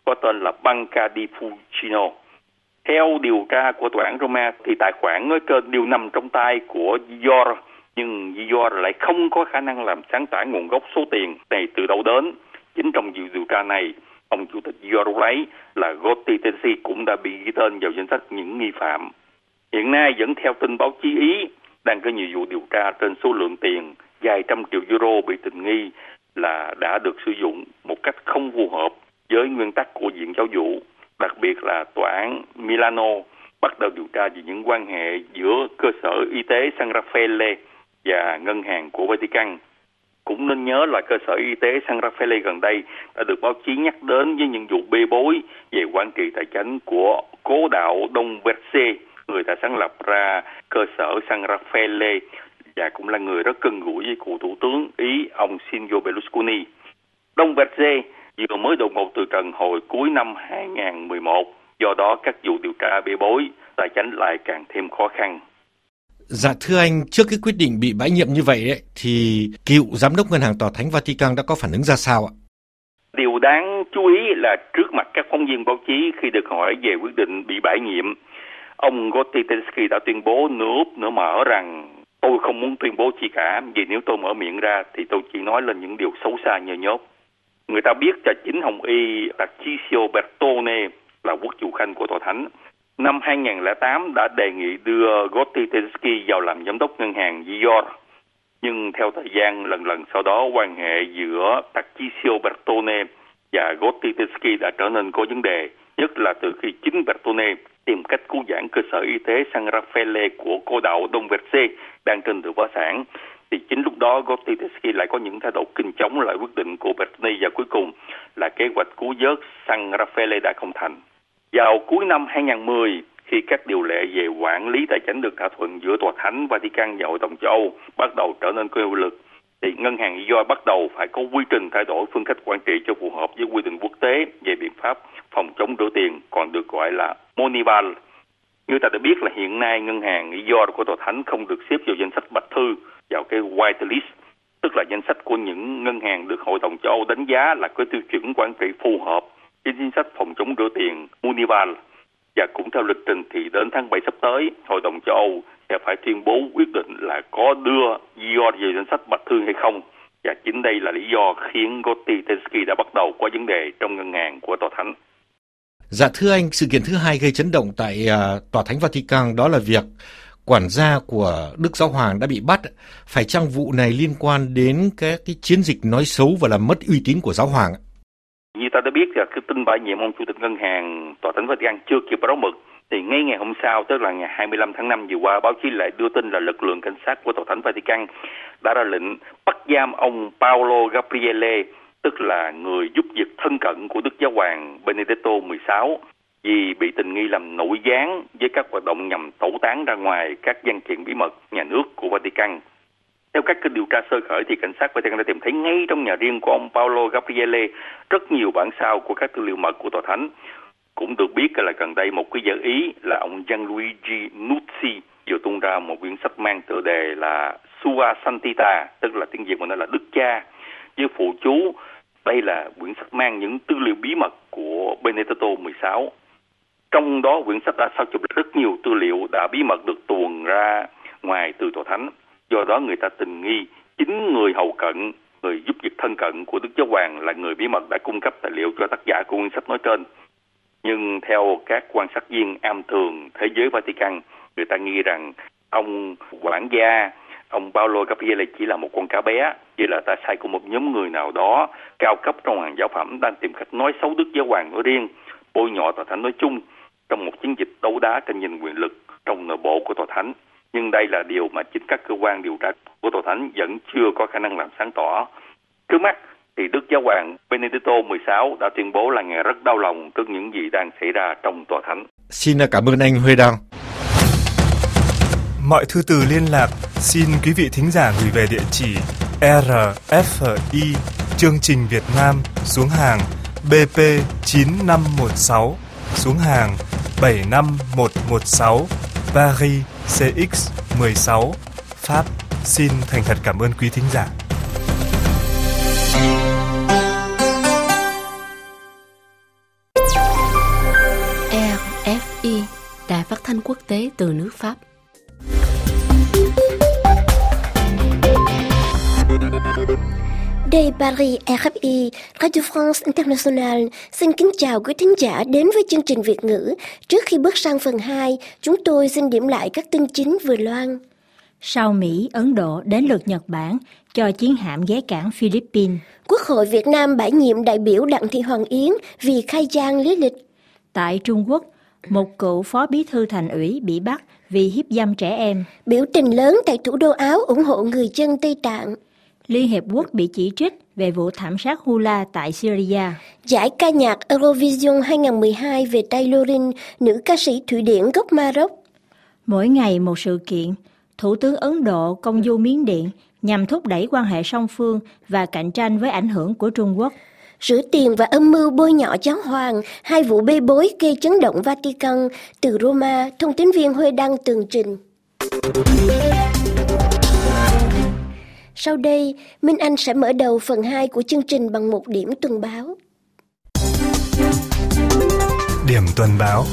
có tên là Banca di Fucino. Theo điều tra của tòa án Roma thì tài khoản nói trên đều nằm trong tay của Gior, nhưng Gior lại không có khả năng làm sáng tỏ nguồn gốc số tiền này từ đâu đến. Chính trong vụ điều tra này, ông chủ tịch Gior lấy là Gotti Tedeschi cũng đã bị ghi tên vào danh sách những nghi phạm. Hiện nay vẫn theo tin báo chí Ý, đang có nhiều vụ điều tra trên số lượng tiền vài trăm triệu euro bị tình nghi là đã được sử dụng một cách không phù hợp với nguyên tắc của Viện Giáo vụ. Đặc biệt là tòa án Milano bắt đầu điều tra về những quan hệ giữa cơ sở y tế San Raffaele và ngân hàng của Vatican. Cũng nên nhớ là cơ sở y tế San Raffaele gần đây đã được báo chí nhắc đến với những vụ bê bối về quản trị tài chính của cố đạo Don Verce, người đã sáng lập ra cơ sở San Raffaele và cũng là người rất gần gũi với cựu thủ tướng Ý ông Silvio Berlusconi. Don Verce vừa mới đột ngột từ trần hồi cuối năm hai nghìn không trăm mười một, do đó các vụ điều tra bê bối tài chính lại càng thêm khó khăn. Dạ thưa anh, trước cái quyết định bị bãi nhiệm như vậy ấy, thì cựu giám đốc ngân hàng tòa thánh Vatican đã có phản ứng ra sao ạ? Điều đáng chú ý là trước mặt các phóng viên báo chí khi được hỏi về quyết định bị bãi nhiệm, ông Gotti Tedeschi đã tuyên bố nửa úp nửa mở rằng tôi không muốn tuyên bố gì cả, vì nếu tôi mở miệng ra thì tôi chỉ nói lên những điều xấu xa nhơ nhớp. Người ta biết cho chính Hồng Y Tarcisio Bertone là quốc vụ khanh của tòa thánh. Năm hai nghìn không trăm lẻ tám đã đề nghị đưa Gotti Tedeschi vào làm giám đốc ngân hàng Gior. Nhưng theo thời gian, lần lần sau đó quan hệ giữa Tarcisio Bertone và Gotti Tedeschi đã trở nên có vấn đề, nhất là từ khi chính Bertone tìm cách cứu vãn cơ sở y tế San Raffaele của cô đạo Don Verce đang trên đường phá sản. Thì chính lúc đó Gotti Tedeschi lại có những thái độ kinh chống lại quyết định của Bertone và cuối cùng là kế hoạch cứu vớt San Raffaele đã không thành. Vào cuối năm hai nghìn không trăm mười, khi các điều lệ về quản lý tài chính được thỏa thuận giữa tòa thánh Vatican và Hội đồng châu Âu bắt đầu trở nên có hiệu lực, thì ngân hàng Gior bắt đầu phải có quy trình thay đổi phương cách quản trị cho phù hợp với quy định quốc tế về biện pháp phòng chống rửa tiền, còn được gọi là Moneyval. Như ta đã biết là hiện nay ngân hàng Gior của tòa thánh không được xếp vào danh sách bạch thư, vào cái white list, tức là danh sách của những ngân hàng được Hội đồng châu Âu đánh giá là có tiêu chuẩn quản trị phù hợp với chính sách phòng chống rửa tiền Moneyval. Và cũng theo lịch trình thì đến tháng bảy sắp tới, Hội đồng châu Âu sẽ phải tuyên bố quyết định là có đưa Gior vào danh sách bạch thư hay không. Và chính đây là lý do khiến Gotti Tedeschi đã bắt đầu có vấn đề trong ngân hàng của tòa thánh. Dạ thưa anh, sự kiện thứ hai gây chấn động tại uh, tòa thánh Vatican đó là việc quản gia của Đức Giáo Hoàng đã bị bắt. Phải chăng vụ này liên quan đến cái, cái chiến dịch nói xấu và làm mất uy tín của Giáo Hoàng? Như ta đã biết là cái tin bãi nhiệm ông chủ tịch ngân hàng tòa thánh Vatican chưa kịp báo mực, thì ngay ngày hôm sau, tức là ngày hai mươi lăm tháng năm vừa qua, báo chí lại đưa tin là lực lượng cảnh sát của tòa thánh Vatican đã ra lệnh bắt giam ông Paolo Gabriele, tức là người giúp việc thân cận của Đức Giáo Hoàng Benedetto mười sáu, vì bị tình nghi làm nội gián với các hoạt động nhằm tẩu tán ra ngoài các văn kiện bí mật nhà nước của Vatican. Theo các kênh điều tra sơ khởi thì cảnh sát Vatican đã tìm thấy ngay trong nhà riêng của ông Paolo Gabriele rất nhiều bản sao của các tư liệu mật của tòa thánh. Cũng được biết là gần đây một cái giới Ý là ông Gianluigi Nuzzi vừa tung ra một quyển sách mang tựa đề là Sua Santità, tức là tiếng Việt của nó là Đức Cha, với phụ chú đây là quyển sách mang những tư liệu bí mật của Benedetto mười sáu. Trong đó quyển sách đã sao chụp rất nhiều tư liệu đã bí mật được tuồn ra ngoài từ tòa thánh. Do đó người ta tình nghi chính người hầu cận, người giúp việc thân cận của Đức Giáo Hoàng là người bí mật đã cung cấp tài liệu cho tác giả của quyển sách nói trên. Nhưng theo các quan sát viên am tường thế giới Vatican, người ta nghi rằng ông quản gia, ông Paolo Gabriele chỉ là một con cá bé, chỉ là tay sai của một nhóm người nào đó cao cấp trong hàng giáo phẩm đang tìm cách nói xấu Đức Giáo Hoàng nói riêng, bôi nhọ tòa thánh nói chung trong một chiến dịch đấu đá tranh giành quyền lực trong nội bộ của tòa thánh. Nhưng đây là điều mà chính các cơ quan điều tra của tòa thánh vẫn chưa có khả năng làm sáng tỏ. Trước mắt thì Đức Giáo Hoàng Benedetto mười sáu đã tuyên bố là ngài rất đau lòng trước những gì đang xảy ra trong tòa thánh. Xin cảm ơn anh Huê Đăng. Mọi thư từ liên lạc xin quý vị thính giả gửi về địa chỉ rờ ép i chương trình Việt Nam xuống hàng bê pê chín năm một sáu xuống hàng bảy năm một một sáu Paris xê ích mười sáu Pháp. Xin thành thật cảm ơn quý thính giả. tế từ nước Pháp. Đây Paris rờ ép i, Radio France International, xin kính chào quý thính giả đến với chương trình Việt ngữ. Trước khi bước sang phần hai, chúng tôi xin điểm lại các tin chính vừa loan. Sau Mỹ, Ấn Độ đến lượt Nhật Bản cho chiến hạm ghé cảng Philippines. Quốc hội Việt Nam bãi nhiệm đại biểu Đặng Thị Hoàng Yến vì khai trang lý lịch. Tại Trung Quốc, một cựu phó bí thư thành ủy bị bắt vì hiếp dâm trẻ em. Biểu tình lớn tại thủ đô Áo ủng hộ người dân Tây Tạng. Liên Hiệp Quốc bị chỉ trích về vụ thảm sát Hula tại Syria. Giải ca nhạc Eurovision hai không một hai về Taylorin, nữ ca sĩ Thụy Điển gốc Maroc. Mỗi ngày một sự kiện, Thủ tướng Ấn Độ công du Miến Điện nhằm thúc đẩy quan hệ song phương và cạnh tranh với ảnh hưởng của Trung Quốc. Rửa tiền và âm mưu bôi nhọ giáo hoàng, hai vụ bê bối gây chấn động Vatican. Từ Roma, thông tín viên Huê Đăng tường trình. Sau đây, Minh Anh sẽ mở đầu phần hai của chương trình bằng một điểm tuần báo. Điểm tuần báo.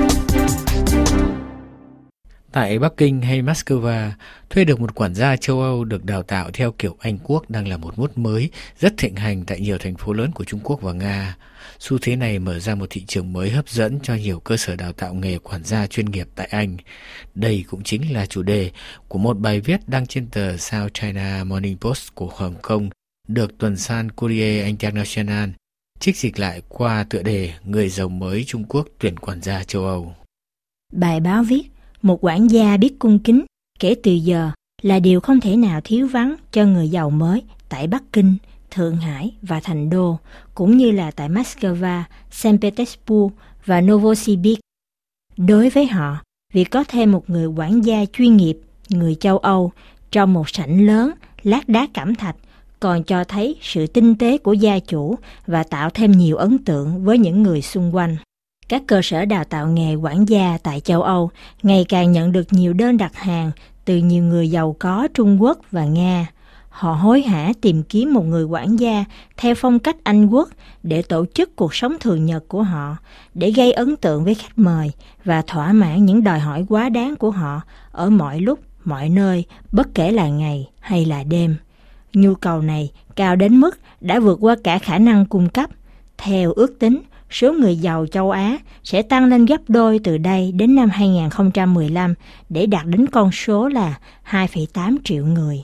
Tại Bắc Kinh hay Moscow, thuê được một quản gia châu Âu được đào tạo theo kiểu Anh Quốc đang là một mốt mới rất thịnh hành tại nhiều thành phố lớn của Trung Quốc và Nga. Xu thế này mở ra một thị trường mới hấp dẫn cho nhiều cơ sở đào tạo nghề quản gia chuyên nghiệp tại Anh. Đây cũng chính là chủ đề của một bài viết đăng trên tờ South China Morning Post của Hồng Kông, được tuần san Courier International trích dịch lại qua tựa đề Người giàu mới Trung Quốc tuyển quản gia châu Âu. Bài báo viết, một quản gia biết cung kính kể từ giờ là điều không thể nào thiếu vắng cho người giàu mới tại Bắc Kinh, Thượng Hải và Thành Đô, cũng như là tại Moscow, Saint Petersburg và Novosibirsk. Đối với họ, việc có thêm một người quản gia chuyên nghiệp, người châu Âu, trong một sảnh lớn, lát đá cẩm thạch, còn cho thấy sự tinh tế của gia chủ và tạo thêm nhiều ấn tượng với những người xung quanh. Các cơ sở đào tạo nghề quản gia tại châu Âu ngày càng nhận được nhiều đơn đặt hàng từ nhiều người giàu có Trung Quốc và Nga. Họ hối hả tìm kiếm một người quản gia theo phong cách Anh Quốc để tổ chức cuộc sống thường nhật của họ, để gây ấn tượng với khách mời và thỏa mãn những đòi hỏi quá đáng của họ ở mọi lúc, mọi nơi, bất kể là ngày hay là đêm. Nhu cầu này cao đến mức đã vượt qua cả khả năng cung cấp. Theo ước tính, số người giàu châu Á sẽ tăng lên gấp đôi từ đây đến năm hai không một lăm để đạt đến con số là hai phẩy tám triệu người.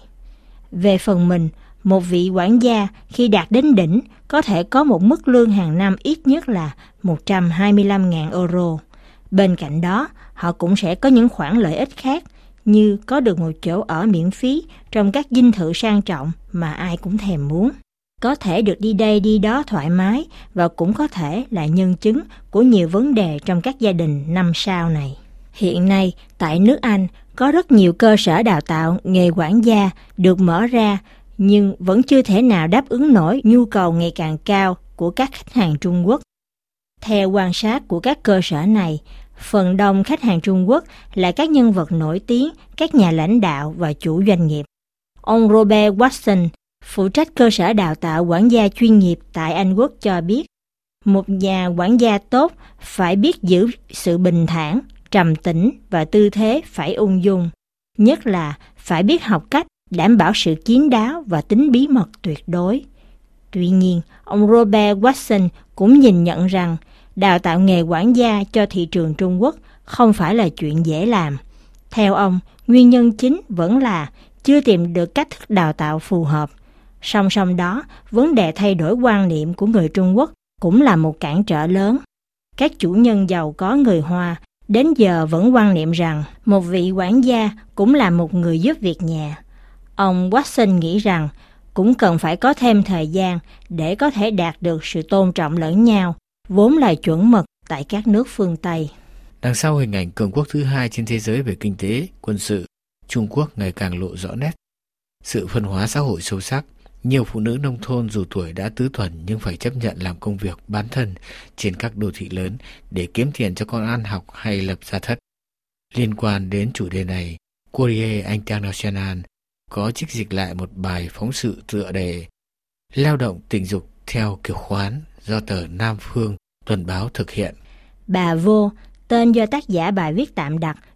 Về phần mình, một vị quản gia khi đạt đến đỉnh có thể có một mức lương hàng năm ít nhất là một trăm hai mươi lăm nghìn euro. Bên cạnh đó, họ cũng sẽ có những khoản lợi ích khác như có được một chỗ ở miễn phí trong các dinh thự sang trọng mà ai cũng thèm muốn. Có thể được đi đây đi đó thoải mái và cũng có thể là nhân chứng của nhiều vấn đề trong các gia đình năm sao này. Hiện nay, tại nước Anh, có rất nhiều cơ sở đào tạo nghề quản gia được mở ra nhưng vẫn chưa thể nào đáp ứng nổi nhu cầu ngày càng cao của các khách hàng Trung Quốc. Theo quan sát của các cơ sở này, phần đông khách hàng Trung Quốc là các nhân vật nổi tiếng, các nhà lãnh đạo và chủ doanh nghiệp. Ông Robert Watson, phụ trách cơ sở đào tạo quản gia chuyên nghiệp tại Anh Quốc cho biết, một nhà quản gia tốt phải biết giữ sự bình thản, trầm tĩnh và tư thế phải ung dung. Nhất là phải biết học cách đảm bảo sự kín đáo và tính bí mật tuyệt đối. Tuy nhiên, ông Robert Watson cũng nhìn nhận rằng đào tạo nghề quản gia cho thị trường Trung Quốc không phải là chuyện dễ làm. Theo ông, nguyên nhân chính vẫn là chưa tìm được cách thức đào tạo phù hợp. Song song đó, vấn đề thay đổi quan niệm của người Trung Quốc cũng là một cản trở lớn. Các chủ nhân giàu có người Hoa đến giờ vẫn quan niệm rằng một vị quản gia cũng là một người giúp việc nhà. Ông Watson nghĩ rằng cũng cần phải có thêm thời gian để có thể đạt được sự tôn trọng lẫn nhau, vốn là chuẩn mực tại các nước phương Tây. Đằng sau hình ảnh cường quốc thứ hai trên thế giới về kinh tế, quân sự, Trung Quốc ngày càng lộ rõ nét. Sự phân hóa xã hội sâu sắc, nhiều phụ nữ nông thôn dù tuổi đã tứ thuần nhưng phải chấp nhận làm công việc bán thân trên các đô thị lớn để kiếm tiền cho con ăn học hay lập gia thất. Liên quan đến chủ đề này, Courier International có trích dịch lại một bài phóng sự tựa đề Lao động tình dục theo kiểu khoán do tờ Nam Phương tuần báo thực hiện. Bà Vô, tên do tác giả bài viết tạm đặt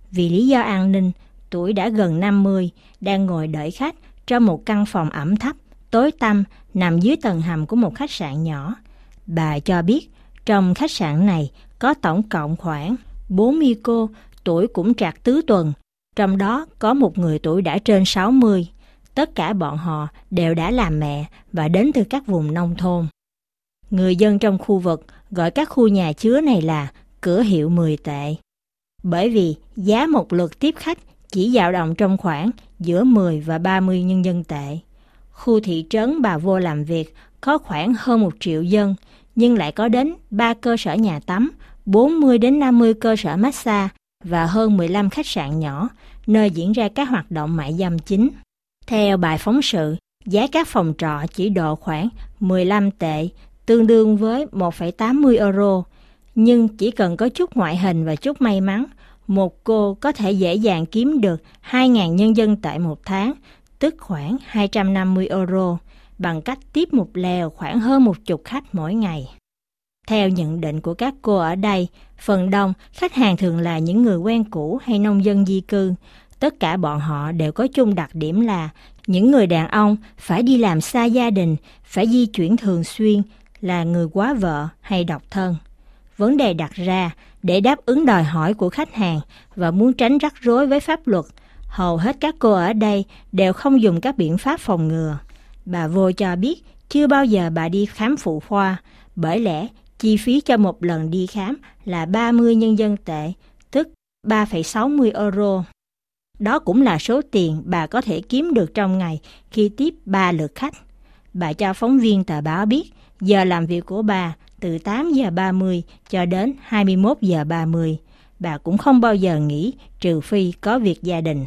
vì lý do an ninh, tuổi đã gần năm mươi, đang ngồi đợi khách trong một căn phòng ẩm thấp, tối tăm nằm dưới tầng hầm của một khách sạn nhỏ. Bà cho biết trong khách sạn này có tổng cộng khoảng bốn mươi cô, tuổi cũng trạc tứ tuần, trong đó có một người tuổi đã trên sáu mươi. Tất cả bọn họ đều đã làm mẹ và đến từ các vùng nông thôn. Người dân trong khu vực gọi các khu nhà chứa này là cửa hiệu mười tệ, bởi vì giá một lượt tiếp khách chỉ dao động trong khoảng giữa mười và ba mươi nhân dân tệ. Khu thị trấn bà vô làm việc có khoảng hơn một triệu dân, nhưng lại có đến ba cơ sở nhà tắm, bốn mươi đến năm mươi cơ sở massage và hơn mười lăm khách sạn nhỏ, nơi diễn ra các hoạt động mại dâm chính. Theo bài phóng sự, giá các phòng trọ chỉ độ khoảng mười lăm tệ, tương đương với một phẩy tám mươi euro. Nhưng chỉ cần có chút ngoại hình và chút may mắn, một cô có thể dễ dàng kiếm được hai nghìn nhân dân tệ một tháng, tức khoảng hai trăm năm mươi euro, bằng cách tiếp một lèo khoảng hơn một chục khách mỗi ngày. Theo nhận định của các cô ở đây, phần đông khách hàng thường là những người quen cũ hay nông dân di cư. Tất cả bọn họ đều có chung đặc điểm là những người đàn ông phải đi làm xa gia đình, phải di chuyển thường xuyên, là người quá vợ hay độc thân. Vấn đề đặt ra, để đáp ứng đòi hỏi của khách hàng và muốn tránh rắc rối với pháp luật, hầu hết các cô ở đây đều không dùng các biện pháp phòng ngừa. Bà vô cho biết chưa bao giờ bà đi khám phụ khoa, bởi lẽ chi phí cho một lần đi khám là ba mươi nhân dân tệ, tức ba phẩy sáu mươi euro. Đó cũng là số tiền bà có thể kiếm được trong ngày khi tiếp ba lượt khách. Bà cho phóng viên tờ báo biết giờ làm việc của bà từ tám giờ ba mươi cho đến hai mươi mốt giờ ba mươi. Bà cũng không bao giờ nghỉ trừ phi có việc gia đình.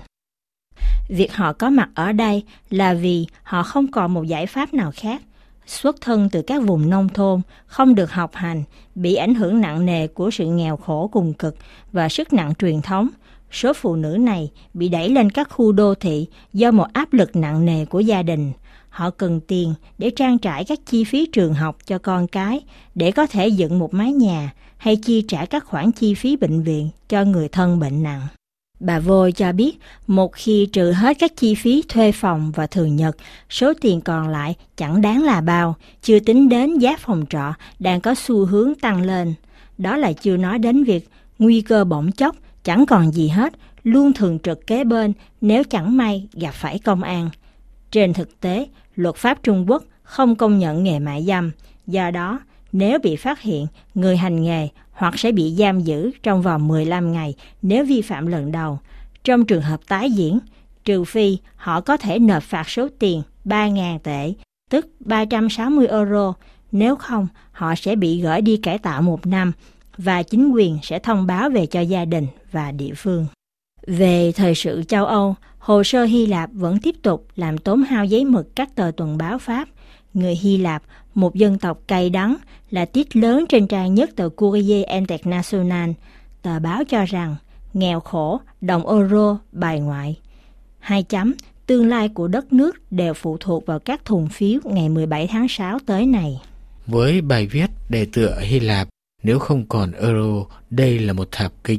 Việc họ có mặt ở đây là vì họ không còn một giải pháp nào khác. Xuất thân từ các vùng nông thôn, không được học hành, bị ảnh hưởng nặng nề của sự nghèo khổ cùng cực và sức nặng truyền thống. Số phụ nữ này bị đẩy lên các khu đô thị do một áp lực nặng nề của gia đình. Họ cần tiền để trang trải các chi phí trường học cho con cái, để có thể dựng một mái nhà hay chi trả các khoản chi phí bệnh viện cho người thân bệnh nặng. Bà Vôi cho biết một khi trừ hết các chi phí thuê phòng và thường nhật, số tiền còn lại chẳng đáng là bao, chưa tính đến giá phòng trọ đang có xu hướng tăng lên. Đó là chưa nói đến việc nguy cơ bỗng chốc chẳng còn gì hết, luôn thường trực kế bên nếu chẳng may gặp phải công an. Trên thực tế, luật pháp Trung Quốc không công nhận nghề mại dâm, do đó nếu bị phát hiện, người hành nghề hoặc sẽ bị giam giữ trong vòng mười lăm ngày nếu vi phạm lần đầu. Trong trường hợp tái diễn, trừ phi họ có thể nộp phạt số tiền ba nghìn tệ, tức ba trăm sáu mươi euro, nếu không họ sẽ bị gửi đi cải tạo một năm và chính quyền sẽ thông báo về cho gia đình và địa phương. Về thời sự châu Âu, hồ sơ Hy Lạp vẫn tiếp tục làm tốn hao giấy mực các tờ tuần báo Pháp. Người Hy Lạp, một dân tộc cay đắng, là tiết lớn trên trang nhất tờ Courrier International. Tờ báo cho rằng nghèo khổ, đồng euro, bài ngoại. Hai chấm, tương lai của đất nước đều phụ thuộc vào các thùng phiếu ngày mười bảy tháng sáu tới này. Với bài viết đề tựa Hy Lạp, nếu không còn euro, đây là một thảm kịch.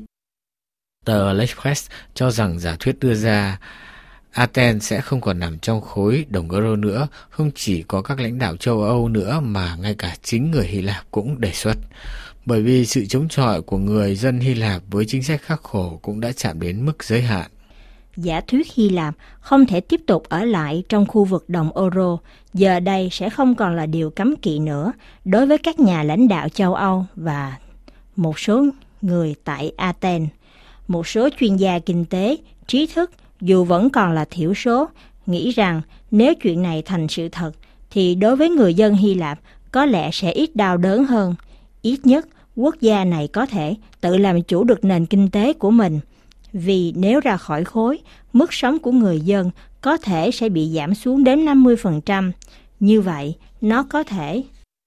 Tờ L'Express cho rằng giả thuyết đưa ra Athens sẽ không còn nằm trong khối đồng euro nữa, không chỉ có các lãnh đạo châu Âu nữa mà ngay cả chính người Hy Lạp cũng đề xuất. Bởi vì sự chống chọi của người dân Hy Lạp với chính sách khắc khổ cũng đã chạm đến mức giới hạn. Giả thuyết Hy Lạp không thể tiếp tục ở lại trong khu vực đồng euro, giờ đây sẽ không còn là điều cấm kỵ nữa đối với các nhà lãnh đạo châu Âu và một số người tại Athens. Một số chuyên gia kinh tế, trí thức, dù vẫn còn là thiểu số, nghĩ rằng nếu chuyện này thành sự thật, thì đối với người dân Hy Lạp có lẽ sẽ ít đau đớn hơn. Ít nhất, quốc gia này có thể tự làm chủ được nền kinh tế của mình. Vì nếu ra khỏi khối, mức sống của người dân có thể sẽ bị giảm xuống đến năm mươi phần trăm. Như vậy, nó có thể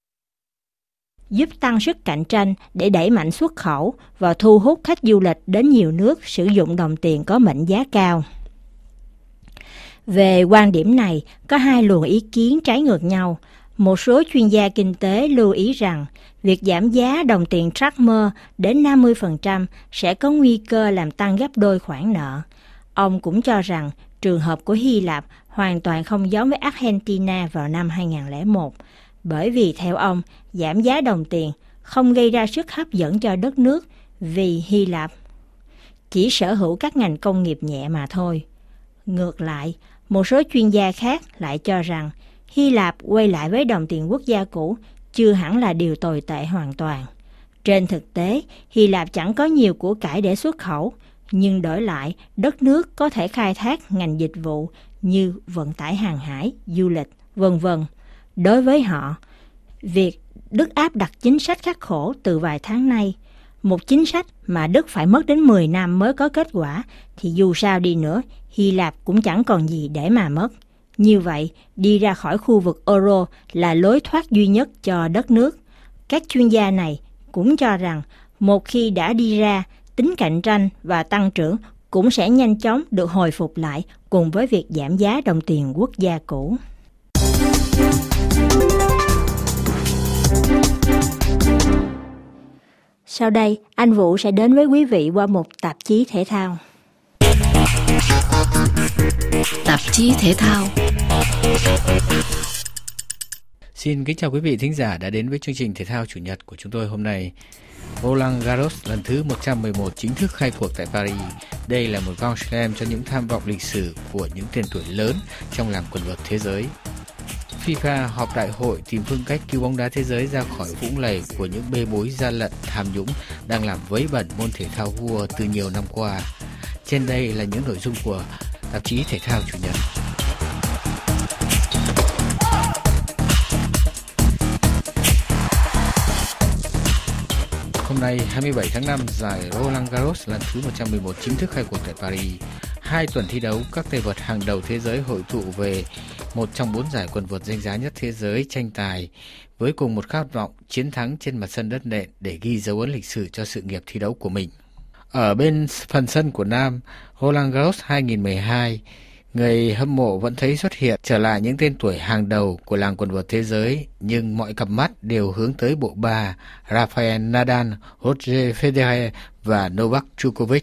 giúp tăng sức cạnh tranh để đẩy mạnh xuất khẩu và thu hút khách du lịch đến nhiều nước sử dụng đồng tiền có mệnh giá cao. Về quan điểm này, có hai luồng ý kiến trái ngược nhau. Một số chuyên gia kinh tế lưu ý rằng việc giảm giá đồng tiền drachma đến năm mươi phần trăm sẽ có nguy cơ làm tăng gấp đôi khoản nợ. Ông cũng cho rằng trường hợp của Hy Lạp hoàn toàn không giống với Argentina vào năm hai không không một, bởi vì theo ông, giảm giá đồng tiền không gây ra sức hấp dẫn cho đất nước vì Hy Lạp chỉ sở hữu các ngành công nghiệp nhẹ mà thôi. Ngược lại, một số chuyên gia khác lại cho rằng Hy Lạp quay lại với đồng tiền quốc gia cũ chưa hẳn là điều tồi tệ hoàn toàn. Trên thực tế, Hy Lạp chẳng có nhiều của cải để xuất khẩu, nhưng đổi lại, đất nước có thể khai thác ngành dịch vụ như vận tải hàng hải, du lịch, vân vân. Đối với họ, việc Đức áp đặt chính sách khắc khổ từ vài tháng nay, một chính sách mà Đức phải mất đến mười năm mới có kết quả, thì dù sao đi nữa, Hy Lạp cũng chẳng còn gì để mà mất. Như vậy, đi ra khỏi khu vực euro là lối thoát duy nhất cho đất nước. Các chuyên gia này cũng cho rằng, một khi đã đi ra, tính cạnh tranh và tăng trưởng cũng sẽ nhanh chóng được hồi phục lại cùng với việc giảm giá đồng tiền quốc gia cũ. Sau đây, anh Vũ sẽ đến với quý vị qua một tạp chí thể thao. Tạp chí thể thao. Xin kính chào quý vị thính giả đã đến với chương trình thể thao chủ nhật của chúng tôi hôm nay. Roland Garros lần thứ một trăm mười một chính thức khai cuộc tại Paris. Đây là một Grand Slam cho những tham vọng lịch sử của những tên tuổi lớn trong làng quần vợt thế giới. FIFA họp đại hội tìm phương cách cứu bóng đá thế giới ra khỏi vũng lầy của những bê bối gian lận tham nhũng đang làm vấy bẩn môn thể thao vua từ nhiều năm qua. Trên đây là những nội dung của tạp chí thể thao chủ nhật. Hôm nay hai mươi bảy tháng năm, giải Roland Garros lần thứ một trăm mười một chính thức khai cuộc tại Paris. Hai tuần thi đấu, các tay vợt hàng đầu thế giới hội tụ về một trong bốn giải quần vợt danh giá nhất thế giới tranh tài, với cùng một khát vọng chiến thắng trên mặt sân đất nện để ghi dấu ấn lịch sử cho sự nghiệp thi đấu của mình. Ở bên phần sân của nam, Roland Garros hai không một hai, người hâm mộ vẫn thấy xuất hiện trở lại những tên tuổi hàng đầu của làng quần vợt thế giới, nhưng mọi cặp mắt đều hướng tới bộ ba Rafael Nadal, Roger Federer và Novak Djokovic.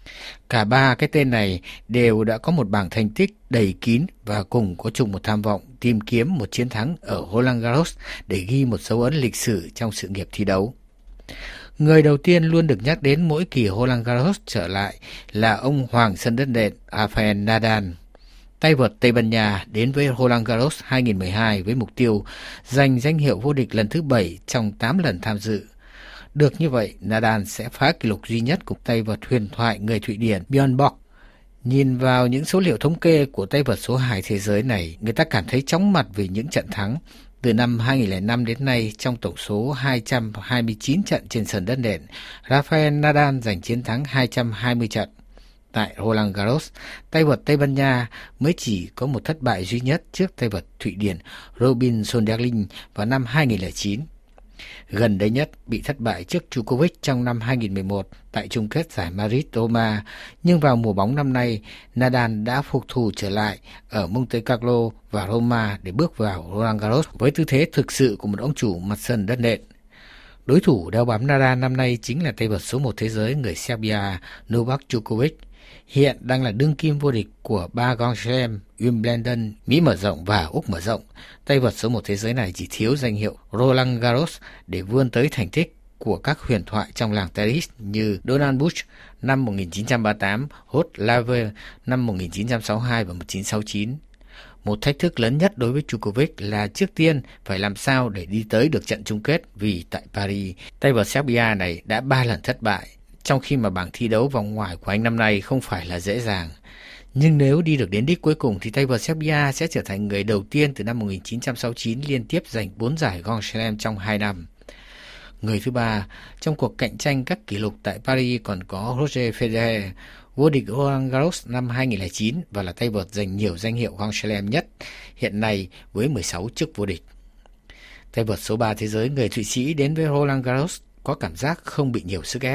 Cả ba cái tên này đều đã có một bảng thành tích đầy kín và cùng có chung một tham vọng tìm kiếm một chiến thắng ở Roland Garros để ghi một dấu ấn lịch sử trong sự nghiệp thi đấu. Người đầu tiên luôn được nhắc đến mỗi kỳ Roland Garros trở lại là ông Hoàng sân đất nện Rafael Nadal. Tay vợt Tây Ban Nha đến với Roland Garros hai không một hai với mục tiêu giành danh hiệu vô địch lần thứ bảy trong tám lần tham dự. Được như vậy, Nadal sẽ phá kỷ lục duy nhất của tay vợt huyền thoại người Thụy Điển Björn Borg. Nhìn vào những số liệu thống kê của tay vợt số hai thế giới này, người ta cảm thấy chóng mặt vì những trận thắng. Từ năm hai không không năm đến nay, trong tổng số hai trăm hai mươi chín trận trên sân đất nện, Rafael Nadal giành chiến thắng hai trăm hai mươi trận. Tại Roland Garros, tay vợt Tây Ban Nha mới chỉ có một thất bại duy nhất trước tay vợt Thụy Điển Robin Söderling vào năm hai không không chín. Gần đây nhất bị thất bại trước Djokovic trong năm hai không một một tại chung kết giải Madrid-Roma, nhưng vào mùa bóng năm nay, Nadal đã phục thù trở lại ở Monte Carlo và Roma để bước vào Roland Garros với tư thế thực sự của một ông chủ mặt sân đất nện. Đối thủ đeo bám Nadal năm nay chính là tay vợt số một thế giới người Serbia Novak Djokovic, hiện đang là đương kim vô địch của ba Grand Slam, Wimbledon, Mỹ mở rộng và Úc mở rộng. Tay vợt số một thế giới này chỉ thiếu danh hiệu Roland Garros để vươn tới thành tích của các huyền thoại trong làng tennis như Donald Bush năm một nghìn chín trăm ba mươi tám, Rod Laver năm một nghìn chín trăm sáu mươi hai và một nghìn chín trăm sáu mươi chín. Một thách thức lớn nhất đối với Djokovic là trước tiên phải làm sao để đi tới được trận chung kết, vì tại Paris, tay vợt Serbia này đã ba lần thất bại, trong khi mà bảng thi đấu vòng ngoài của anh năm nay không phải là dễ dàng. Nhưng nếu đi được đến đích cuối cùng thì tay vợt Serbia sẽ trở thành người đầu tiên từ năm một nghìn chín trăm sáu mươi chín liên tiếp giành bốn giải Grand Slam trong hai năm. Người thứ ba trong cuộc cạnh tranh các kỷ lục tại Paris còn có Roger Federer, vô địch Roland Garros năm hai không không chín và là tay vợt giành nhiều danh hiệu Grand Slam nhất hiện nay với mười sáu chức vô địch. Tay vợt số ba thế giới người Thụy Sĩ đến với Roland Garros có cảm giác không bị nhiều sức ép.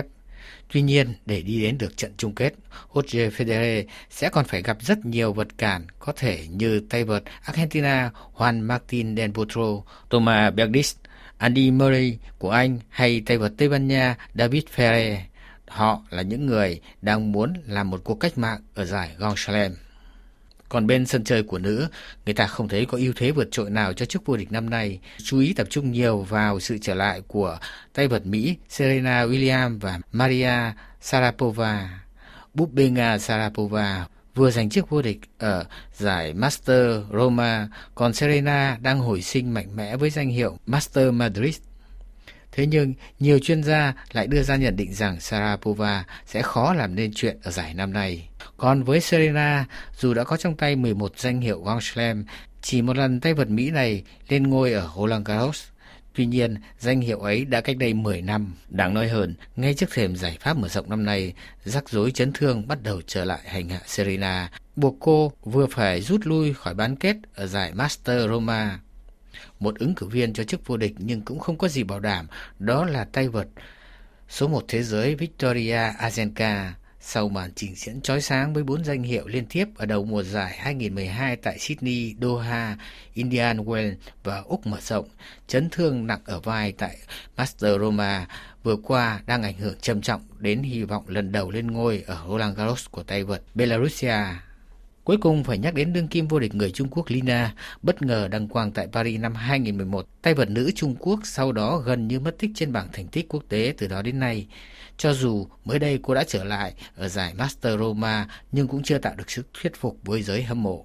Tuy nhiên, để đi đến được trận chung kết, Roger Federer sẽ còn phải gặp rất nhiều vật cản, có thể như tay vợt Argentina Juan Martín del Potro, Thomas Berdych, Andy Murray của Anh hay tay vợt Tây Ban Nha David Ferrer. Họ là những người đang muốn làm một cuộc cách mạng ở giải Grand Slam. Còn bên sân chơi của nữ, người ta không thấy có ưu thế vượt trội nào cho chức vô địch năm nay. Chú ý tập trung nhiều vào sự trở lại của tay vợt Mỹ Serena Williams và Maria Sharapova. Búp bê Nga Sharapova vừa giành chức vô địch ở giải Master Roma, còn Serena đang hồi sinh mạnh mẽ với danh hiệu Master Madrid. Thế nhưng, nhiều chuyên gia lại đưa ra nhận định rằng Sharapova sẽ khó làm nên chuyện ở giải năm nay. Còn với Serena, dù đã có trong tay mười một danh hiệu Grand Slam, chỉ một lần tay vợt Mỹ này lên ngôi ở Roland Garros. Tuy nhiên, danh hiệu ấy đã cách đây mười năm. Đáng nói hơn, ngay trước thềm giải Pháp mở rộng năm nay, rắc rối chấn thương bắt đầu trở lại hành hạ Serena, buộc cô vừa phải rút lui khỏi bán kết ở giải Master Roma. Một ứng cử viên cho chức vô địch nhưng cũng không có gì bảo đảm, đó là tay vợt số một thế giới Victoria Azarenka. Sau màn trình diễn chói sáng với bốn danh hiệu liên tiếp ở đầu mùa giải hai không một hai tại Sydney, Doha, Indian Wells và Úc mở rộng, chấn thương nặng ở vai tại Master Roma vừa qua đang ảnh hưởng trầm trọng đến hy vọng lần đầu lên ngôi ở Roland Garros của tay vợt Belarusia. Cuối cùng phải nhắc đến đương kim vô địch người Trung Quốc Lina, bất ngờ đăng quang tại Paris năm hai không một một. Tay vợt nữ Trung Quốc sau đó gần như mất tích trên bảng thành tích quốc tế từ đó đến nay. Cho dù mới đây cô đã trở lại ở giải Master Roma nhưng cũng chưa tạo được sức thuyết phục với giới hâm mộ.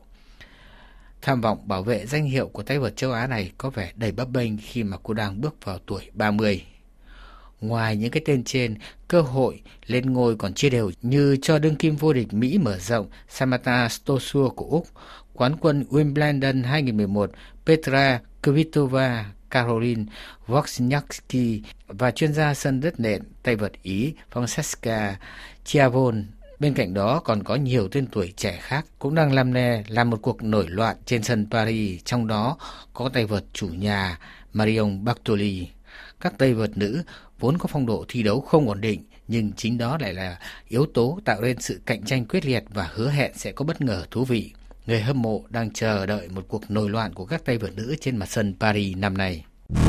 Tham vọng bảo vệ danh hiệu của tay vợt châu Á này có vẻ đầy bấp bênh khi mà cô đang bước vào tuổi ba mươi. Ngoài những cái tên trên, cơ hội lên ngôi còn chia đều như cho đương kim vô địch Mỹ mở rộng Samantha Stosur của Úc, quán quân Wimbledon hai không một một Petra Kvitova, Caroline Wozniacki và chuyên gia sân đất nện tay vợt Ý Francesca Chiavone. Bên cạnh đó còn có nhiều tên tuổi trẻ khác cũng đang làm nè làm một cuộc nổi loạn trên sân Paris, trong đó có tay vợt chủ nhà Marion Bartoli. Các tay vợt nữ vốn có phong độ thi đấu không ổn định, nhưng chính đó lại là yếu tố tạo nên sự cạnh tranh quyết liệt và hứa hẹn sẽ có bất ngờ thú vị. Người hâm mộ đang chờ đợi một cuộc nổi loạn của các tay vợt nữ trên mặt sân Paris năm nay.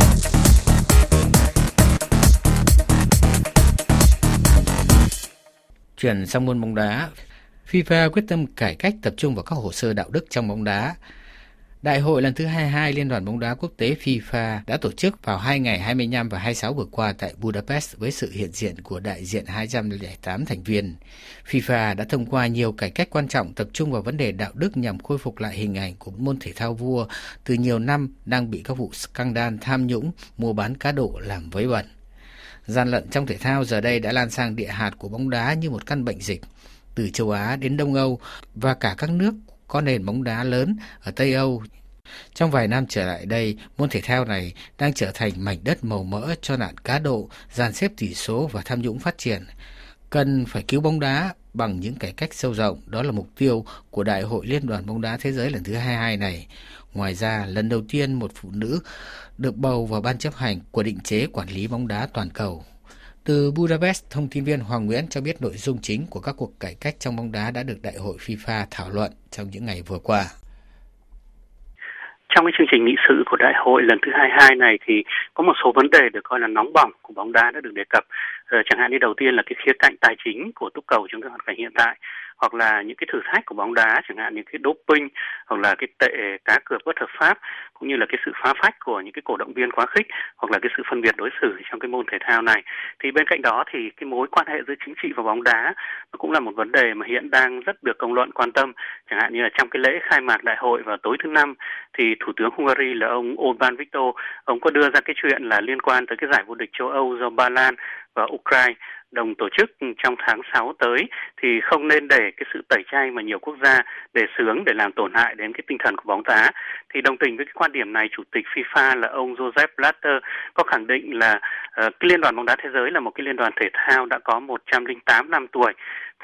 Chuyển sang môn bóng đá, FIFA quyết tâm cải cách tập trung vào các hồ sơ đạo đức trong bóng đá. Đại hội lần thứ hai mươi hai Liên đoàn bóng đá quốc tế FIFA đã tổ chức vào hai ngày hai mươi lăm và hai mươi sáu vừa qua tại Budapest với sự hiện diện của đại diện hai trăm lẻ tám thành viên. FIFA đã thông qua nhiều cải cách quan trọng tập trung vào vấn đề đạo đức nhằm khôi phục lại hình ảnh của môn thể thao vua từ nhiều năm đang bị các vụ scandal tham nhũng, mua bán cá độ làm vấy bẩn. Gian lận trong thể thao giờ đây đã lan sang địa hạt của bóng đá như một căn bệnh dịch, từ châu Á đến Đông Âu và cả các nước có nền bóng đá lớn ở Tây Âu. Trong vài năm trở lại đây, môn thể thao này đang trở thành mảnh đất màu mỡ cho nạn cá độ, dàn xếp tỷ số và tham nhũng phát triển. Cần phải cứu bóng đá bằng những cải cách sâu rộng, đó là mục tiêu của Đại hội Liên đoàn bóng đá thế giới lần thứ hai mươi hai này. Ngoài ra, lần đầu tiên một phụ nữ được bầu vào ban chấp hành của định chế quản lý bóng đá toàn cầu. Từ Budapest, thông tin viên Hoàng Nguyễn cho biết nội dung chính của các cuộc cải cách trong bóng đá đã được Đại hội FIFA thảo luận trong những ngày vừa qua. Trong cái chương trình nghị sự của đại hội lần thứ hai mươi hai này thì có một số vấn đề được coi là nóng bỏng của bóng đá đã được đề cập. Ờ, chẳng hạn như đầu tiên là cái khía cạnh tài chính của túc cầu trong cái hoàn cảnh hiện tại, hoặc là những cái thử thách của bóng đá, chẳng hạn như cái doping, hoặc là cái tệ cá cược bất hợp pháp, cũng như là cái sự phá phách của những cái cổ động viên quá khích, hoặc là cái sự phân biệt đối xử trong cái môn thể thao này. Thì bên cạnh đó thì cái mối quan hệ giữa chính trị và bóng đá nó cũng là một vấn đề mà hiện đang rất được công luận quan tâm. Chẳng hạn như là trong cái lễ khai mạc đại hội vào tối thứ năm thì Thủ tướng Hungary là ông Orbán Viktor, ông có đưa ra cái chuyện là liên quan tới cái giải vô địch châu Âu do Ba Lan và Ukraine đồng tổ chức trong tháng sáu tới thì không nên để cái sự tẩy chay mà nhiều quốc gia đề xướng để làm tổn hại đến cái tinh thần của bóng đá. Thì đồng tình với cái quan điểm này, Chủ tịch FIFA là ông Joseph Blatter có khẳng định là uh, cái Liên đoàn bóng đá thế giới là một cái liên đoàn thể thao đã có một trăm lẻ tám năm tuổi.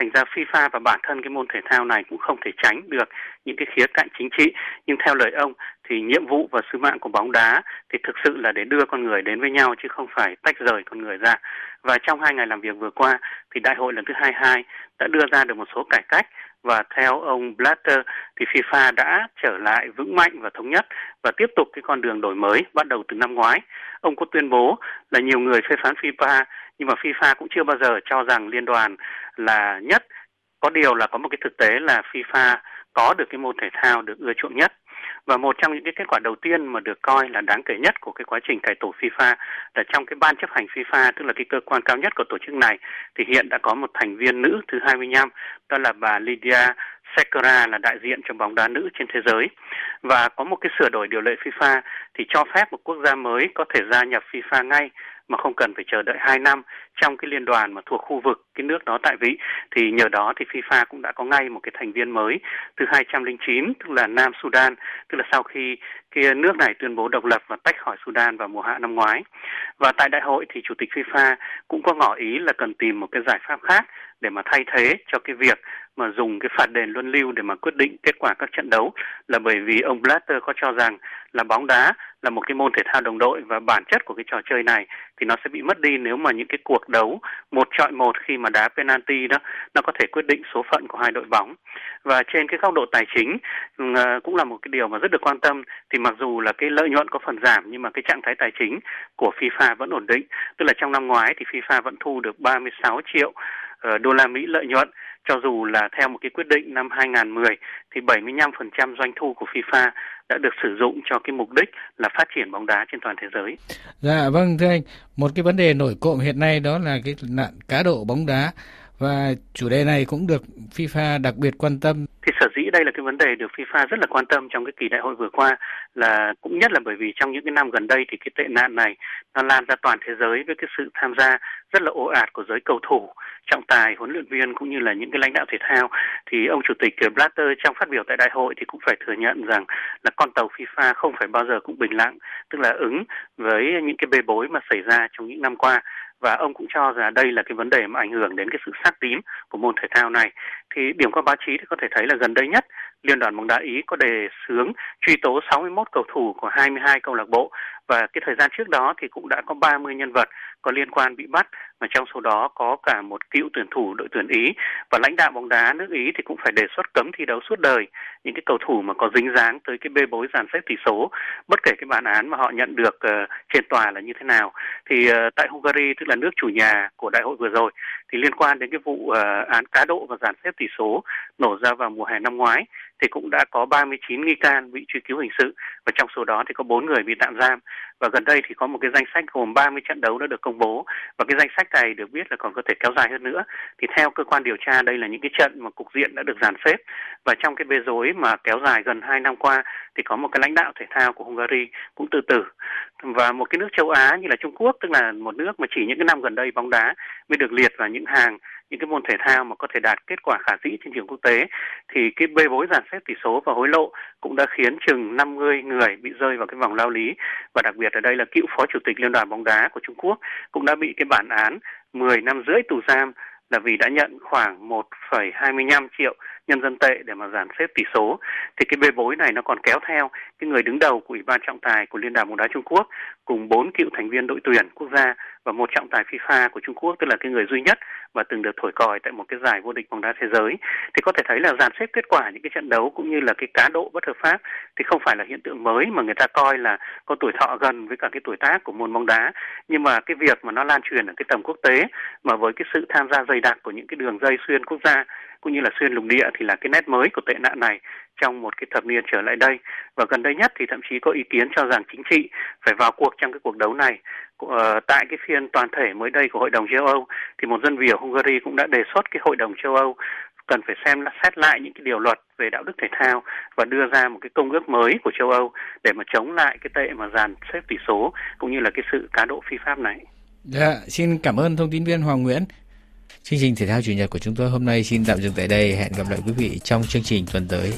Thành ra FIFA và bản thân cái môn thể thao này cũng không thể tránh được những cái khía cạnh chính trị. Nhưng theo lời ông thì nhiệm vụ và sứ mạng của bóng đá thì thực sự là để đưa con người đến với nhau chứ không phải tách rời con người ra. Và trong hai ngày làm việc vừa qua thì đại hội lần thứ hai mươi hai đã đưa ra được một số cải cách. Và theo ông Blatter thì FIFA đã trở lại vững mạnh và thống nhất và tiếp tục cái con đường đổi mới bắt đầu từ năm ngoái. Ông có tuyên bố là nhiều người phê phán FIFA, nhưng mà FIFA cũng chưa bao giờ cho rằng liên đoàn là nhất. Có điều là có một cái thực tế là FIFA có được cái môn thể thao được ưa chuộng nhất. Và một trong những cái kết quả đầu tiên mà được coi là đáng kể nhất của cái quá trình cải tổ FIFA là trong cái ban chấp hành FIFA, tức là cái cơ quan cao nhất của tổ chức này, thì hiện đã có một thành viên nữ thứ hai mươi lăm, đó là bà Lidia Sekera, là đại diện cho bóng đá nữ trên thế giới. Và có một cái sửa đổi điều lệ FIFA thì cho phép một quốc gia mới có thể gia nhập FIFA ngay mà không cần phải chờ đợi hai năm trong cái liên đoàn mà thuộc khu vực cái nước đó tại vị. Thì nhờ đó thì FIFA cũng đã có ngay một cái thành viên mới thứ hai trăm lẻ chín, tức là Nam Sudan, tức là sau khi cái nước này tuyên bố độc lập và tách khỏi Sudan vào mùa hạ năm ngoái. Và tại đại hội thì Chủ tịch FIFA cũng có ngỏ ý là cần tìm một cái giải pháp khác để mà thay thế cho cái việc mà dùng cái phạt đền luân lưu để mà quyết định kết quả các trận đấu, là bởi vì ông Blatter có cho rằng là bóng đá là một cái môn thể thao đồng đội và bản chất của cái trò chơi này thì nó sẽ bị mất đi nếu mà những cái cuộc đấu một chọi một khi mà đá penalty đó nó có thể quyết định số phận của hai đội bóng. Và trên cái góc độ tài chính cũng là một cái điều mà rất được quan tâm, thì mặc dù là cái lợi nhuận có phần giảm nhưng mà cái trạng thái tài chính của FIFA vẫn ổn định. Tức là trong năm ngoái thì FIFA vẫn thu được ba mươi sáu triệu đô la Mỹ lợi nhuận, cho dù là theo một cái quyết định năm hai không một không thì bảy mươi lăm phần trăm doanh thu của FIFA đã được sử dụng cho cái mục đích là phát triển bóng đá trên toàn thế giới. Dạ vâng, thưa anh, một cái vấn đề nổi cộm hiện nay đó là cái nạn cá độ bóng đá, và chủ đề này cũng được FIFA đặc biệt quan tâm. Thì sở dĩ đây là cái vấn đề được FIFA rất là quan tâm trong cái kỳ đại hội vừa qua là cũng nhất là bởi vì trong những cái năm gần đây thì cái tệ nạn này nó lan ra toàn thế giới với cái sự tham gia rất là ồ ạt của giới cầu thủ, trọng tài, huấn luyện viên cũng như là những cái lãnh đạo thể thao. Thì ông chủ tịch Blatter trong phát biểu tại đại hội thì cũng phải thừa nhận rằng là con tàu FIFA không phải bao giờ cũng bình lặng, tức là ứng với những cái bê bối mà xảy ra trong những năm qua. Và ông cũng cho rằng đây là cái vấn đề mà ảnh hưởng đến cái sự sắc tín của môn thể thao này. Thì điểm qua báo chí thì có thể thấy là gần đây nhất, Liên đoàn bóng đá Ý có đề xướng truy tố sáu mươi mốt cầu thủ của hai mươi hai câu lạc bộ. Và cái thời gian trước đó thì cũng đã có ba mươi nhân vật có liên quan bị bắt, mà trong số đó có cả một cựu tuyển thủ đội tuyển Ý. Và lãnh đạo bóng đá nước Ý thì cũng phải đề xuất cấm thi đấu suốt đời những cái cầu thủ mà có dính dáng tới cái bê bối dàn xếp tỷ số, bất kể cái bản án mà họ nhận được uh, trên tòa là như thế nào. Thì uh, tại Hungary, tức là nước chủ nhà của đại hội vừa rồi, thì liên quan đến cái vụ uh, án cá độ và dàn xếp tỷ số nổ ra vào mùa hè năm ngoái, thì cũng đã có ba mươi chín nghi can bị truy cứu hình sự, và trong số đó thì có bốn người bị tạm giam. Và gần đây thì có một cái danh sách gồm ba mươi trận đấu đã được công bố, và cái danh sách này được biết là còn có thể kéo dài hơn nữa. Thì theo cơ quan điều tra, đây là những cái trận mà cục diện đã được dàn xếp, và trong cái bê rối mà kéo dài gần hai năm qua thì có một cái lãnh đạo thể thao của Hungary cũng tự tử. Và một cái nước châu Á như là Trung Quốc, tức là một nước mà chỉ những cái năm gần đây bóng đá mới được liệt vào những hàng những cái môn thể thao mà có thể đạt kết quả khả dĩ trên trường quốc tế, thì cái bê bối dàn xếp tỷ số và hối lộ cũng đã khiến chừng năm mươi người bị rơi vào cái vòng lao lý. Và đặc biệt ở đây là cựu phó chủ tịch Liên đoàn bóng đá của Trung Quốc cũng đã bị cái bản án mười năm rưỡi tù giam, là vì đã nhận khoảng một phẩy hai mươi lăm triệu nhân dân tệ để mà dàn xếp tỷ số. Thì cái bê bối này nó còn kéo theo cái người đứng đầu của Ủy ban trọng tài của Liên đoàn bóng đá Trung Quốc cùng bốn cựu thành viên đội tuyển quốc gia và một trọng tài FIFA của Trung Quốc, tức là cái người duy nhất và từng được thổi còi tại một cái giải vô địch bóng đá thế giới. Thì có thể thấy là dàn xếp kết quả những cái trận đấu cũng như là cái cá độ bất hợp pháp thì không phải là hiện tượng mới mà người ta coi là có tuổi thọ gần với cả cái tuổi tác của môn bóng đá. Nhưng mà cái việc mà nó lan truyền ở cái tầm quốc tế mà với cái sự tham gia dày đặc của những cái đường dây xuyên quốc gia cũng như là xuyên lục địa thì là cái nét mới của tệ nạn này trong một cái thập niên trở lại đây. Và gần đây nhất thì thậm chí có ý kiến cho rằng chính trị phải vào cuộc trong cái cuộc đấu này. Ờ, tại cái phiên toàn thể mới đây của Hội đồng châu Âu thì một dân biểu Hungary cũng đã đề xuất cái Hội đồng châu Âu cần phải xem xét lại những cái điều luật về đạo đức thể thao và đưa ra một cái công ước mới của châu Âu để mà chống lại cái tệ mà dàn xếp tỷ số cũng như là cái sự cá độ phi pháp này. Dạ, xin cảm ơn thông tin viên Hoàng Nguyễn. Chương trình Thể thao Chủ nhật của chúng tôi hôm nay xin tạm dừng tại đây. Hẹn gặp lại quý vị trong chương trình tuần tới.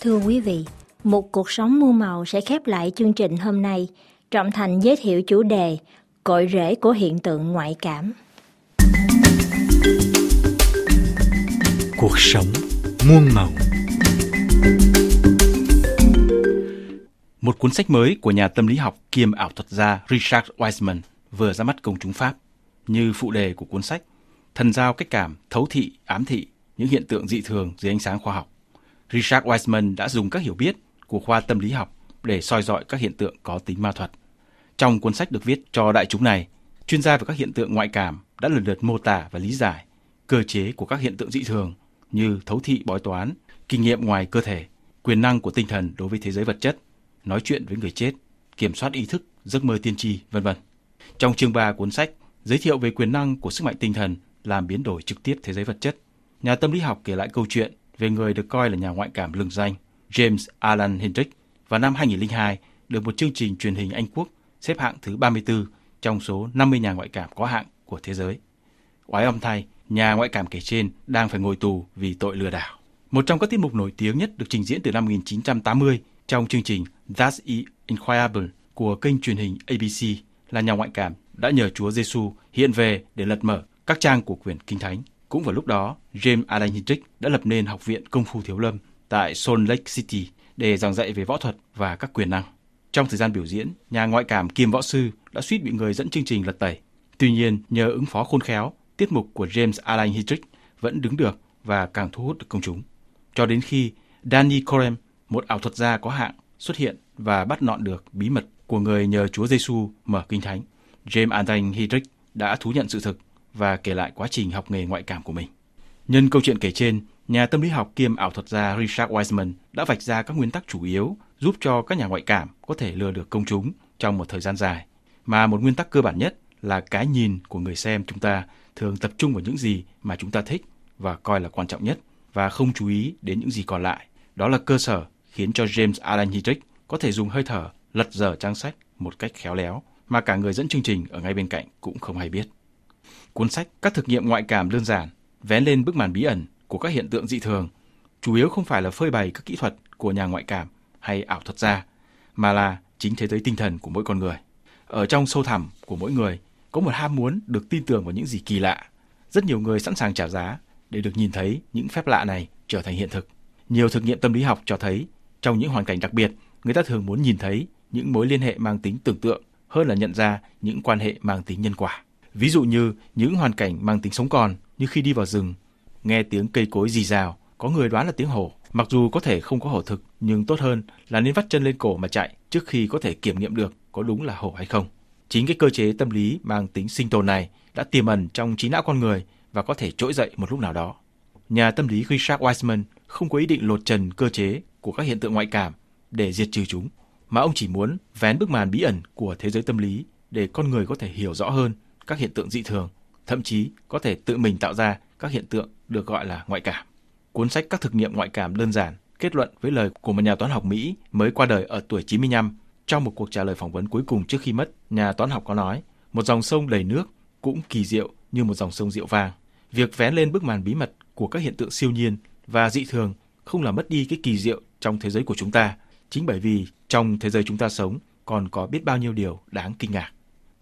Thưa quý vị, một cuộc sống muôn màu sẽ khép lại chương trình hôm nay. Trọng Thành giới thiệu chủ đề cội rễ của hiện tượng ngoại cảm. Cuộc sống muôn màu. Một cuốn sách mới của nhà tâm lý học kiêm ảo thuật gia Richard Wiseman vừa ra mắt công chúng Pháp. Như phụ đề của cuốn sách, thần giao cách cảm, thấu thị, ám thị, những hiện tượng dị thường dưới ánh sáng khoa học. Richard Wiseman đã dùng các hiểu biết của khoa tâm lý học để soi dọi các hiện tượng có tính ma thuật. Trong cuốn sách được viết cho đại chúng này, chuyên gia về các hiện tượng ngoại cảm đã lần lượt mô tả và lý giải cơ chế của các hiện tượng dị thường như thấu thị bói toán, kinh nghiệm ngoài cơ thể, quyền năng của tinh thần đối với thế giới vật chất, nói chuyện với người chết, kiểm soát ý thức, giấc mơ tiên tri, vân vân. Trong chương ba cuốn sách giới thiệu về quyền năng của sức mạnh tinh thần làm biến đổi trực tiếp thế giới vật chất, nhà tâm lý học kể lại câu chuyện về người được coi là nhà ngoại cảm lừng danh James Alan Hendrick và năm hai nghìn lẻ hai được một chương trình truyền hình Anh Quốc xếp hạng thứ ba mươi tư trong số năm mươi nhà ngoại cảm có hạng của thế giới. Oái oăm thay, nhà ngoại cảm kể trên đang phải ngồi tù vì tội lừa đảo. Một trong các tiết mục nổi tiếng nhất được trình diễn từ năm một nghìn chín trăm tám mươi trong chương trình That's Incredible của kênh truyền hình A B C là nhà ngoại cảm đã nhờ Chúa Giêsu hiện về để lật mở các trang của quyển Kinh Thánh. Cũng vào lúc đó, James Alan Hendrick đã lập nên Học viện Công phu Thiếu lâm tại Salt Lake City để giảng dạy về võ thuật và các quyền năng. Trong thời gian biểu diễn, nhà ngoại cảm kiêm võ sư đã suýt bị người dẫn chương trình lật tẩy. Tuy nhiên, nhờ ứng phó khôn khéo, tiết mục của James Alan Hendrick vẫn đứng được và càng thu hút được công chúng. Cho đến khi Danny Corem, một ảo thuật gia có hạng, xuất hiện và bắt nọn được bí mật của người nhờ Chúa Giêsu mở Kinh Thánh, James Alan Hendrick đã thú nhận sự thực và kể lại quá trình học nghề ngoại cảm của mình. Nhân câu chuyện kể trên, nhà tâm lý học kiêm ảo thuật gia Richard Wiseman đã vạch ra các nguyên tắc chủ yếu giúp cho các nhà ngoại cảm có thể lừa được công chúng trong một thời gian dài. Mà một nguyên tắc cơ bản nhất là cái nhìn của người xem chúng ta thường tập trung vào những gì mà chúng ta thích và coi là quan trọng nhất và không chú ý đến những gì còn lại. Đó là cơ sở khiến cho James Alan Hendrick có thể dùng hơi thở lật dở trang sách một cách khéo léo mà cả người dẫn chương trình ở ngay bên cạnh cũng không hay biết. Cuốn sách Các thực nghiệm ngoại cảm đơn giản vén lên bức màn bí ẩn của các hiện tượng dị thường, chủ yếu không phải là phơi bày các kỹ thuật của nhà ngoại cảm hay ảo thuật gia, mà là chính thế giới tinh thần của mỗi con người. Ở trong sâu thẳm của mỗi người có một ham muốn được tin tưởng vào những gì kỳ lạ. Rất nhiều người sẵn sàng trả giá để được nhìn thấy những phép lạ này trở thành hiện thực. Nhiều thực nghiệm tâm lý học cho thấy, trong những hoàn cảnh đặc biệt, người ta thường muốn nhìn thấy những mối liên hệ mang tính tưởng tượng hơn là nhận ra những quan hệ mang tính nhân quả. Ví dụ như những hoàn cảnh mang tính sống còn, như khi đi vào rừng, nghe tiếng cây cối rì rào, có người đoán là tiếng hổ. Mặc dù có thể không có hổ thực, nhưng tốt hơn là nên vắt chân lên cổ mà chạy trước khi có thể kiểm nghiệm được có đúng là hổ hay không. Chính cái cơ chế tâm lý mang tính sinh tồn này đã tiềm ẩn trong trí não con người và có thể trỗi dậy một lúc nào đó. Nhà tâm lý Richard Wiseman không có ý định lột trần cơ chế của các hiện tượng ngoại cảm để diệt trừ chúng, mà ông chỉ muốn vén bức màn bí ẩn của thế giới tâm lý để con người có thể hiểu rõ hơn các hiện tượng dị thường, thậm chí có thể tự mình tạo ra các hiện tượng được gọi là ngoại cảm. Cuốn sách Các thực nghiệm ngoại cảm đơn giản kết luận với lời của một nhà toán học Mỹ mới qua đời ở tuổi chín mươi lăm. Trong một cuộc trả lời phỏng vấn cuối cùng trước khi mất, nhà toán học có nói, một dòng sông đầy nước cũng kỳ diệu như một dòng sông rượu vang. Việc vén lên bức màn bí mật của các hiện tượng siêu nhiên và dị thường không làm mất đi cái kỳ diệu trong thế giới của chúng ta, chính bởi vì trong thế giới chúng ta sống còn có biết bao nhiêu điều đáng kinh ngạc.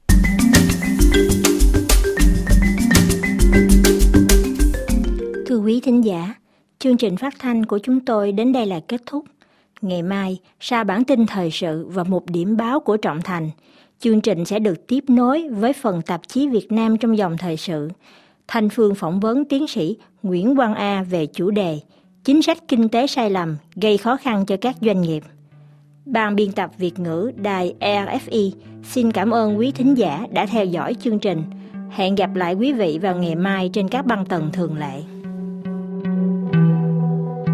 Thưa quý thính giả, chương trình phát thanh của chúng tôi đến đây là kết thúc. Ngày mai, sau bản tin thời sự và một điểm báo của Trọng Thành, chương trình sẽ được tiếp nối với phần tạp chí Việt Nam trong dòng thời sự. Thanh Phương phỏng vấn tiến sĩ Nguyễn Quang A về chủ đề Chính sách kinh tế sai lầm gây khó khăn cho các doanh nghiệp. Ban biên tập Việt ngữ đài rờ ép i xin cảm ơn quý thính giả đã theo dõi chương trình. Hẹn gặp lại quý vị vào ngày mai trên các băng tần thường lệ.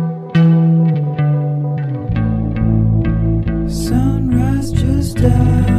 Sunrise just died.